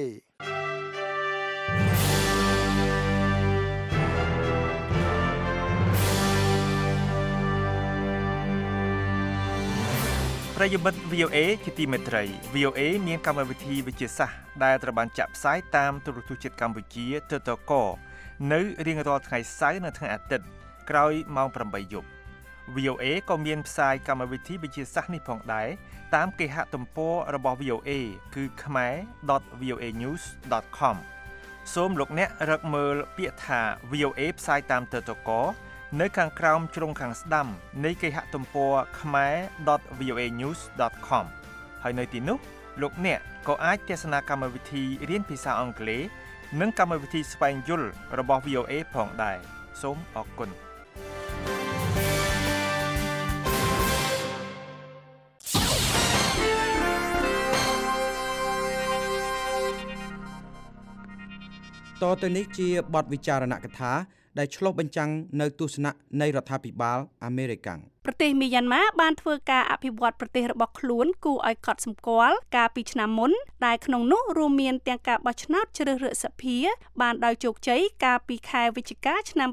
ប្រិយមិត្ត VOA ជាទីមេត្រី VOA មានកម្មវិធីវិទ្យាសាស្ត្រដែលត្រូវបានចាក់ផ្សាយតាមទូរទស្សន៍ជាតិកម្ពុជា TTK នៅរៀងរាល់ថ្ងៃសៅរ៍និងថ្ងៃអាទិត្យក្រោយម៉ោង 8 យប់ VOA ក៏មានផ្សាយកម្មវិធីវិទ្យាសាស្ត្រនេះផងដែរតាមគេហទំព័ររបស់ VOA គឺ khmer.voanews.com សូមលោកអ្នករកមើលពាក្យថា VOA ផ្សាយតាមTTKនៅខាងក្រោមជ្រុងខាងស្ដាំនៃគេហទំព័រ khmer.voanews.com ហើយនៅទីនោះលោកអ្នកក៏អាចទស្សនាកម្មវិធីរៀនភាសាអង់គ្លេសនិងកម្មវិធីស្វែងយល់របស់ VOA ផងដែរសូមអរគុណតទៅនេះជាបទវិចារណកថាដែលឆ្លុះបញ្ចាំងនៅទស្សនៈនៃរដ្ឋាភិបាលអាមេរិកប្រទេសមីយ៉ាន់ម៉ាបានធ្វើការអភិវឌ្ឍប្រទេសរបស់ខ្លួនគួរឲ្យកត់សម្គាល់កាលពីឆ្នាំមុនដែលក្នុងនោះរួមមានទាំងការបោះឆ្នោតជ្រើសរើសសភាបានដោយជោគជ័យកាលពីខែវិច្ឆិកាឆ្នាំ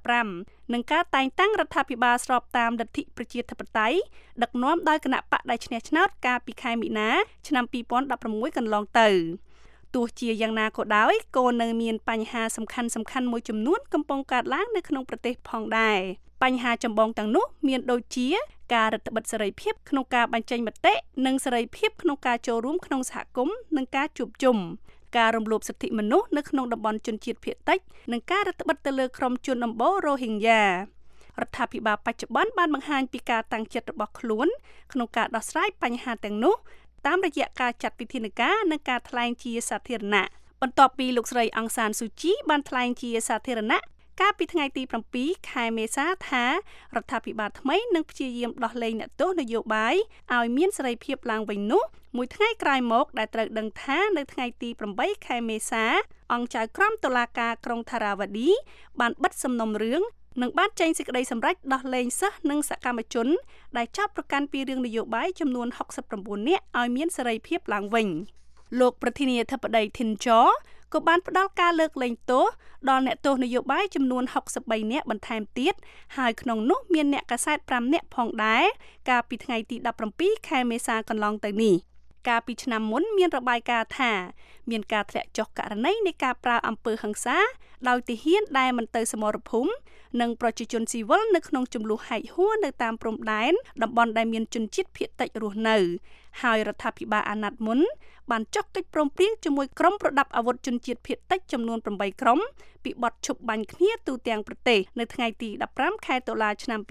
2015និងការតែងតាំងរដ្ឋាភិបាលស្របតាមលទ្ធិប្រជាធិបតេយ្យដឹកនាំដោយគណៈបកដែលឈ្នះឆ្នោតកាលពីខែមីនាឆ្នាំ2016កន្លងទៅទោះជាយ៉ាងណាក៏ដោយក៏នៅមានបញ្ហាសំខាន់មួយចំនួនកំពុងកើតឡើងនៅក្នុងប្រទេសផងដែរបញ្ហាចម្បងទាំងនោះមានដូចជាការរឹតបន្តឹងសេរីភាពក្នុងការបញ្ចេញមតិនិងសេរីភាពក្នុងការចូលរួមក្នុងសហគមន៍និងការជួបជុំការរំលោភសិទ្ធិមនុស្សនៅក្នុងតំបន់ជនជាតិភាគតិចនិងការរឹតបន្តឹងទៅលើក្រុមជនដំបូងរ៉ូហីងយ៉ារដ្ឋាភិបាលបច្ចុប្បន្នបានបង្ហាញពីការតាំងចិត្តរបស់ខ្លួនក្នុងការដោះស្រាយបញ្ហាទាំងនោះតាមរយៈការចាត់វិធានការនិងការថ្លែងជាសាធារណៈបន្ទាប់ពីលោកស្រីអង្សានស៊ូជីបានថ្លែងជាសាធារណៈកាលពីថ្ងៃទី7ខែមេសាថារដ្ឋាភិបាលថ្មីនឹងព្យាយាមដោះលែងអ្នកទោសនយោបាយឲ្យមានសេរីភាពឡើងវិញនោះមួយថ្ងៃក្រោយមកដែលត្រូវដឹងថានៅថ្ងៃទី8ខែមេសាអង្គចៅក្រមតុលាការក្រុងថារ៉ាវ៉ាឌីបានបិទសំណុំរឿងនិងបានចេញសេចក្តីសម្រេចដោះលែងសិស្សនិងសកម្មជនដែលចោទប្រកាន់ពីរឿងនយោបាយចំនួន69នាក់ឲ្យមានសេរីភាពឡើងវិញលោកប្រធានាធិបតីធីនច័រក៏បានផ្ដល់ការលើកលែងទោសដល់អ្នកទោសនយោបាយចំនួន63នាក់បន្ថែមទៀតហើយក្នុងនោះមានអ្នកកាសែត5នាក់ផងដែរកាលពីថ្ងៃទី17ខែមេសាកន្លងទៅនេះកាលពីឆ្នាំមុនមានរបាយការណ៍ថាមានការធ្លាក់ចុះករណីនៃការប្រើអំពើហិង្សាដោយទាហានដែលមិនទៅសមរភូមិនិងប្រជាជនស៊ីវិលនៅក្នុងចំនួនហែកហួរនៅតាមព្រំដែនតំបន់ដែលមានជនជាតិភាគតិចរស់នៅហើយរដ្ឋាភិបាលអាណត្តិមុនបានចុះកិច្ចព្រមព្រៀងជាមួយក្រុមប្រដាប់អាវុធជនជាតិភាគតិចចំនួន8ក្រុមពីបទឈប់បាញ់គ្នាទូទាំងប្រទេសនៅថ្ងៃទី15ខែតុលាឆ្នាំ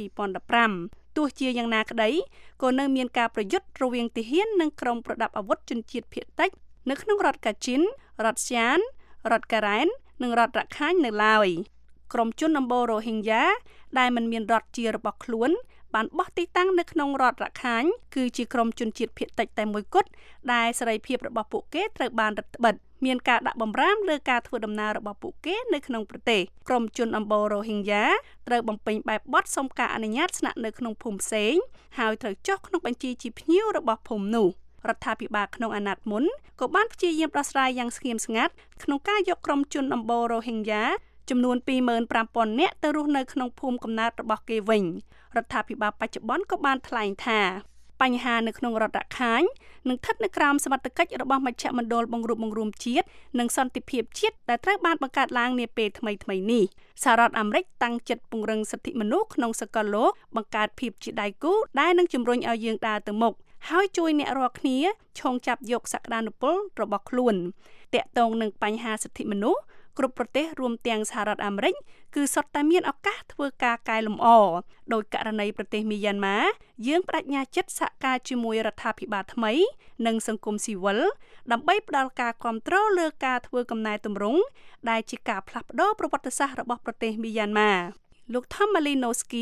2015ទោះជាយ៉ាងណាក្តីក៏នៅមានការប្រយុទ្ធរវាងទាហាននិងក្រុមប្រដាប់អាវុធជនជាតិភាគតិចនៅក្នុងរដ្ឋកាជីនរដ្ឋស្យានរដ្ឋការ៉ែននិងរដ្ឋរ៉ាខាញ់នៅឡើយក្រុមជនដំបូងរ៉ូហីងយ៉ាដែលមិនមានរដ្ឋជារបស់ខ្លួនបានបោះទីតាំងនៅក្នុងរដ្ឋរ៉ាខាញ់គឺជាក្រុមជនជាតិភាគតិចតែមួយគត់ដែលសេរីភាពរបស់ពួកគេត្រូវបានរឹតបន្តឹងមានការដាក់បំរាមលើការធ្វើដំណើររបស់ពួកគេនៅក្នុងប្រទេសក្រុមជនដំបូងរ៉ូហីងយ៉ាត្រូវបំពេញបែបបទសុំការអនុញ្ញាតស្នាក់នៅក្នុងភូមិផ្សេងហើយត្រូវចុះក្នុងបញ្ជីជាភ្ញៀវរបស់ភូមិនោះរដ្ឋាភិបាលក្នុងអាណត្តិមុនក៏បានព្យាយាមដោះស្រាយយ៉ាងស្ងៀមស្ងាត់ក្នុងការយកក្រុមជនដំបូងរ៉ូហីងយ៉ាចំនួន 25,000 នាក់ទៅរស់នៅក្នុងភូមិកំណើតរបស់គេវិញរដ្ឋាភិបាលបច្ចុប្បន្នក៏បានថ្លែងថាបញ្ហានៅក្នុងរដ្ឋរ៉ាខាញ់នឹងស្ថិតនៅក្រោមសមត្ថកិច្ចរបស់មជ្ឈមណ្ឌលបង្រួបបង្រួមជាតិនិងសន្តិភាពជាតិដែលត្រូវបានបង្កើតឡើងនាពេលថ្មីៗនេះសហរដ្ឋអាមេរិកតាំងចិត្តពង្រឹងសិទ្ធិមនុស្សក្នុងសកលលោកបង្កើតភាពជាដៃគូដែលនឹងជំរុញឲ្យយើងដើរទៅមុខហើយជួយអ្នករាល់គ្នាឈោងចាប់យកសក្តានុពលរបស់ខ្លួនតាក់ទងនឹងបញ្ហាសិទ្ធិមនុស្សគ្រប់ប្រទេសរួមទាំងសហរដ្ឋអាមេរិកគឺសុទ្ធតែមានឱកាសធ្វើការកែលម្អដោយករណីប្រទេសមីយ៉ាន់ម៉ាយើងបដិញ្ញាចិត្តសហការជាមួយរដ្ឋាភិបាលថ្មីនិងសង្គមស៊ីវិលដើម្បីផ្ដល់ការគាំទ្រលើការធ្វើកំណែទម្រង់ដែលជាការផ្លាស់ប្ដូរប្រវត្តិសាស្ត្ររបស់ប្រទេសមីយ៉ាន់ម៉ាលោក Tom Malinowski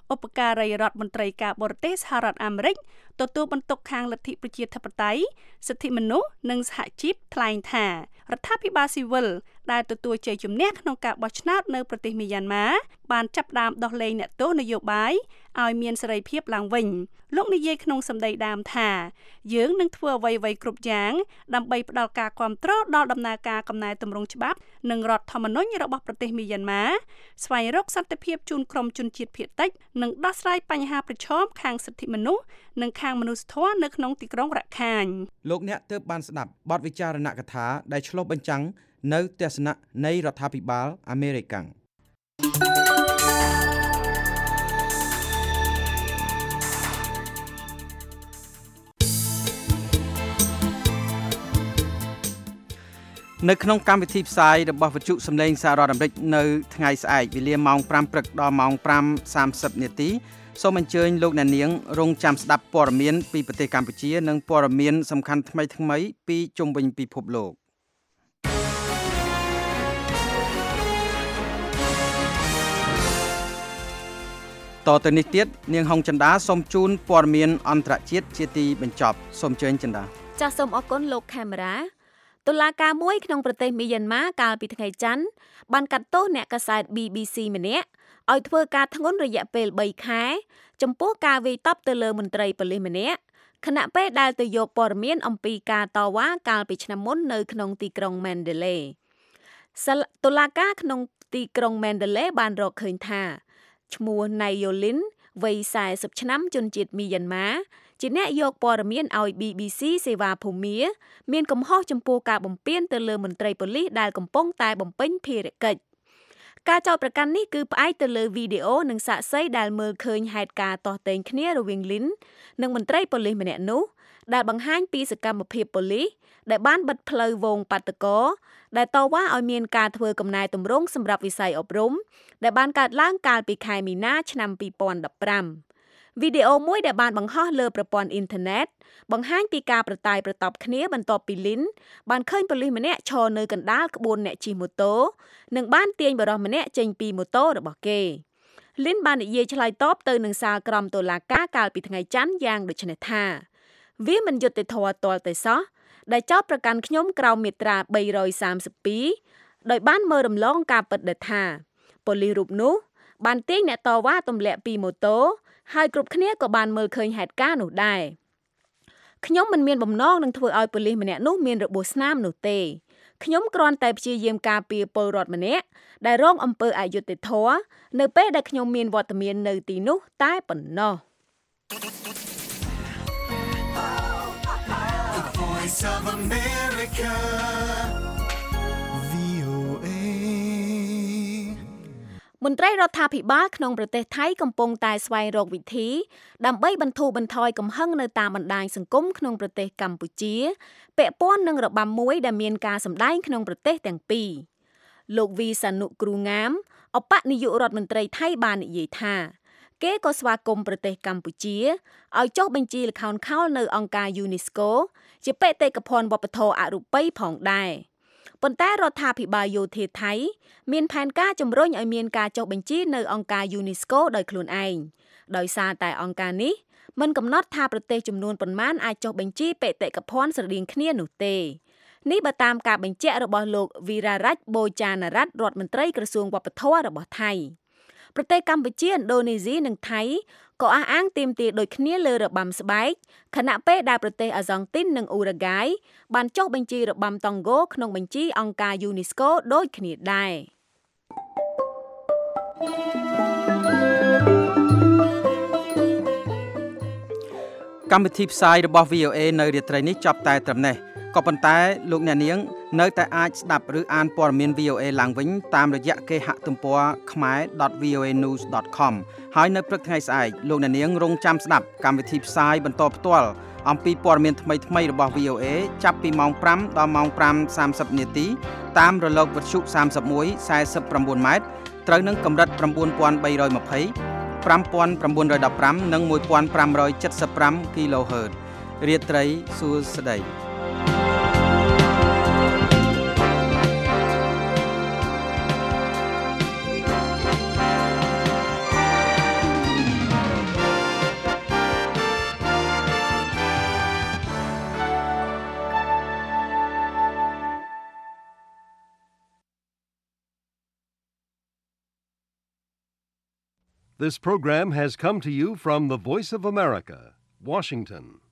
ឧបការីរដ្ឋមន្ត្រីការបរទេសសហរដ្ឋអាមេរិកទទួលបន្ទុកខាងលទ្ធិប្រជាធិបតេយ្យសិទ្ធិមនុស្សនិងសហជីពថ្លែងថារដ្ឋាភិបាលស៊ីវិលដែលទទួលជ័យជំនះក្នុងការបោះឆ្នោតនៅប្រទេសមីយ៉ាន់ម៉ាបានចាប់ផ្ដើមដោះលែងអ្នកទោសនយោបាយឲ្យមានសេរីភាពឡើងវិញលោកនិយាយក្នុងសម្ដីដើមថាយើងនឹងធ្វើអ្វីៗគ្រប់យ៉ាងដើម្បីផ្ដល់ការគាំទ្រដល់ដំណើរការកំណែទម្រង់ច្បាប់និងរដ្ឋធម្មនុញ្ញរបស់ប្រទេសមីយ៉ាន់ម៉ាស្វែងរកសន្តិភាពជូនក្រុមជនជាតិភាគតិចនិងដោះស្រាយបញ្ហាប្រឈមខាងសិទ្ធិមនុស្សនិងខាងមនុស្សធម៌នៅក្នុងទីក្រុងរ៉ាខិនលោកអ្នកទើបបានស្ដាប់បទវិចារណកថាដែលឆ្លុះបញ្ចាំងនៅទស្សនៈនៃរដ្ឋាភិបាលអាមេរិកនៅក្នុងកម្មវិធីផ្សាយរបស់វិទ្យុសំឡេងសាររដ្ឋអាមេរិកនៅថ្ងៃស្អែកវេលាម៉ោង 5 ព្រឹកដល់ម៉ោង 5:30 នាទីសូមអញ្ជើញលោកអ្នកនាងរងចាំស្ដាប់ព័ត៌មានពីប្រទេសកម្ពុជានិងព័ត៌មានសំខាន់ថ្មីៗពីជុំវិញពិភពលោកតទៅនេះទៀតនាងហុងចិន្តាសូមជូនព័ត៌មានអន្តរជាតិជាទីបញ្ចប់សូមអញ្ជើញចិន្តាចាសសូមអរគុណលោកខេមរ៉ាតុលាការមួយក្នុងប្រទេសមីយ៉ាន់ម៉ាកាលពីថ្ងៃច័ន្ទបានកាត់ទោសអ្នកកាសែត BBC ម្នាក់ឲ្យធ្វើការធ្ងន់រយៈពេល3ខែចំពោះការវាយតប់ទៅលើមន្ត្រីប៉ូលីសម្នាក់ខណៈពេលដែលទៅយកព័ត៌មានអំពីការតវ៉ាកាលពីឆ្នាំមុននៅក្នុងទីក្រុង Mandalay តុលាការក្នុងទីក្រុង Mandalay បានរកឃើញថាឈ្មោះ Nayolin វ័យ40ឆ្នាំជនជាតិមីយ៉ាន់ម៉ាជាអ្នកយកព័ត៌មានឲ្យ BBC សេវាភូមាមានកំហុសចំពោះការបំពានទៅលើមន្ត្រីប៉ូលីសដែលកំពុងតែបំពេញភារកិច្ចការចោទប្រកាន់នេះគឺផ្អែកទៅលើវីដេអូនិងសាក្សីដែលមើលឃើញហេតុការណ៍ទាស់ទែងគ្នារវាង Lin និងមន្ត្រីប៉ូលីសម្នាក់នោះដែលបង្ហាញពីសកម្មភាពប៉ូលីសដែលបានបិទផ្លូវវងបាតុករដែលតវ៉ាឲ្យមានការធ្វើកំណែទម្រង់សម្រាប់វិស័យអប់រំដែលបានកើតឡើងកាលពីខែមីនាឆ្នាំ2015វីដេអូមួយដែលបានបង្ហោះលើប្រព័ន្ធអ៊ីនធឺណិតបង្ហាញពីការប្រតាយប្រតប់គ្នាបន្ទាប់ពី Lin បានឃើញប៉ូលីសម្នាក់ឈរនៅកណ្ដាលក្បួនអ្នកជិះម៉ូតូនិងបានទាញបរិសម្នាក់ចេញពីម៉ូតូរបស់គេ Lin បាននិយាយឆ្លើយតបទៅនឹងសាលក្រមតុលាការកាលពីថ្ងៃច័ន្ទយ៉ាងដូចនេះថាវាមិនយុត្តិធម៌ទាល់តែសោះដែលចោទប្រកាន់ខ្ញុំក្រោមមាត្រា332ដោយបានមើលរំលងការពិតដែលថាប៉ូលីសរូបនោះបានទាញអ្នកតវ៉ាទម្លាក់ពីម៉ូតូហើយគ្រប់គ្នាក៏បានមើលឃើញហេតុការណ៍នោះដែរខ្ញុំមិនមានបំណងនឹងធ្វើឲ្យប៉ូលីសម្នាក់នោះមានរបួសស្នាមនោះទេខ្ញុំគ្រាន់តែព្យាយាមការពារពលរដ្ឋម្នាក់ដែលរងអំពើអយុត្តិធម៌នៅពេលដែលខ្ញុំមានវត្តមាននៅទីនោះតែប៉ុណ្ណោះ The Voice of America VOA មន្ត្រីរដ្ឋាភិបាលក្នុងប្រទេសថៃកំពុងតែស្វែងរកវិធីដើម្បីបន្ធូរបន្ថយកំហឹងនៅតាមបណ្ដាញសង្គមក្នុងប្រទេសកម្ពុជាពាក់ព័ន្ធនឹងរបាំមួយដែលមានការសម្ដែងក្នុងប្រទេសទាំងពីរលោកវីសានុគ្រូងាមអបនាយករដ្ឋមន្ត្រីថៃបាននិយាយថាគេក៏ស្វាគមន៍ប្រទេសកម្ពុជាឲ្យចុះបញ្ជីល្ខោនខោលនៅអង្គការ UNESCO ជាបេតិកភណ្ឌវប្បធម៌អរូបីផងដែរប៉ុន្តែរដ្ឋាភិបាលយោធាថៃមានផែនការជំរុញឲ្យមានការចុះបញ្ជីនៅអង្គការ UNESCO ដោយខ្លួនឯងដោយសារតែអង្គការនេះមិនកំណត់ថាប្រទេសចំនួនប៉ុន្មានអាចចុះបញ្ជីបេតិកភណ្ឌស្រដៀងគ្នានោះទេនេះបើតាមការបញ្ជាក់របស់លោកវីរ៉ារ៉ាច់បូចាណារ៉ាត់រដ្ឋមន្ត្រីក្រសួងវប្បធម៌របស់ថៃប្រទេសកម្ពុជាឥណ្ឌូនេស៊ីនិងថៃក៏អះអាងទាមទារដូចគ្នាលើរបាំស្បែកខណៈពេលដែលប្រទេសអាហ្សង់ទីននិងអ៊ូរ៉ាហ្គាយបានចុះបញ្ជីរបាំតង់ហ្គោក្នុងបញ្ជីអង្គការ UNESCO ដូចគ្នាដែរកម្មវិធីផ្សាយរបស់ VOA នៅរាត្រីនេះចប់តែត្រឹមនេះក៏ប៉ុន្តែលោកអ្នកនាងនៅតែអាចស្ដាប់ឬអានព័ត៌មាន VOA ឡើងវិញតាមរយៈគេហទំព័រ khmer.voanews.com ហើយនៅព្រឹកថ្ងៃស្អែកលោកអ្នកនាងរងចាំស្ដាប់កម្មវិធីផ្សាយបន្តផ្ទាល់អំពីព័ត៌មានថ្មីៗរបស់ VOA ចាប់ពីម៉ោង 5 ដល់ម៉ោង 5:30 នាទីតាមរលកវិទ្យុ 31 49 ម៉ែត្រត្រូវនឹងកម្រិត 9320 5915 និង 1575 kHz រាត្រីសួស្តី This program has come to you from the Voice of America, Washington.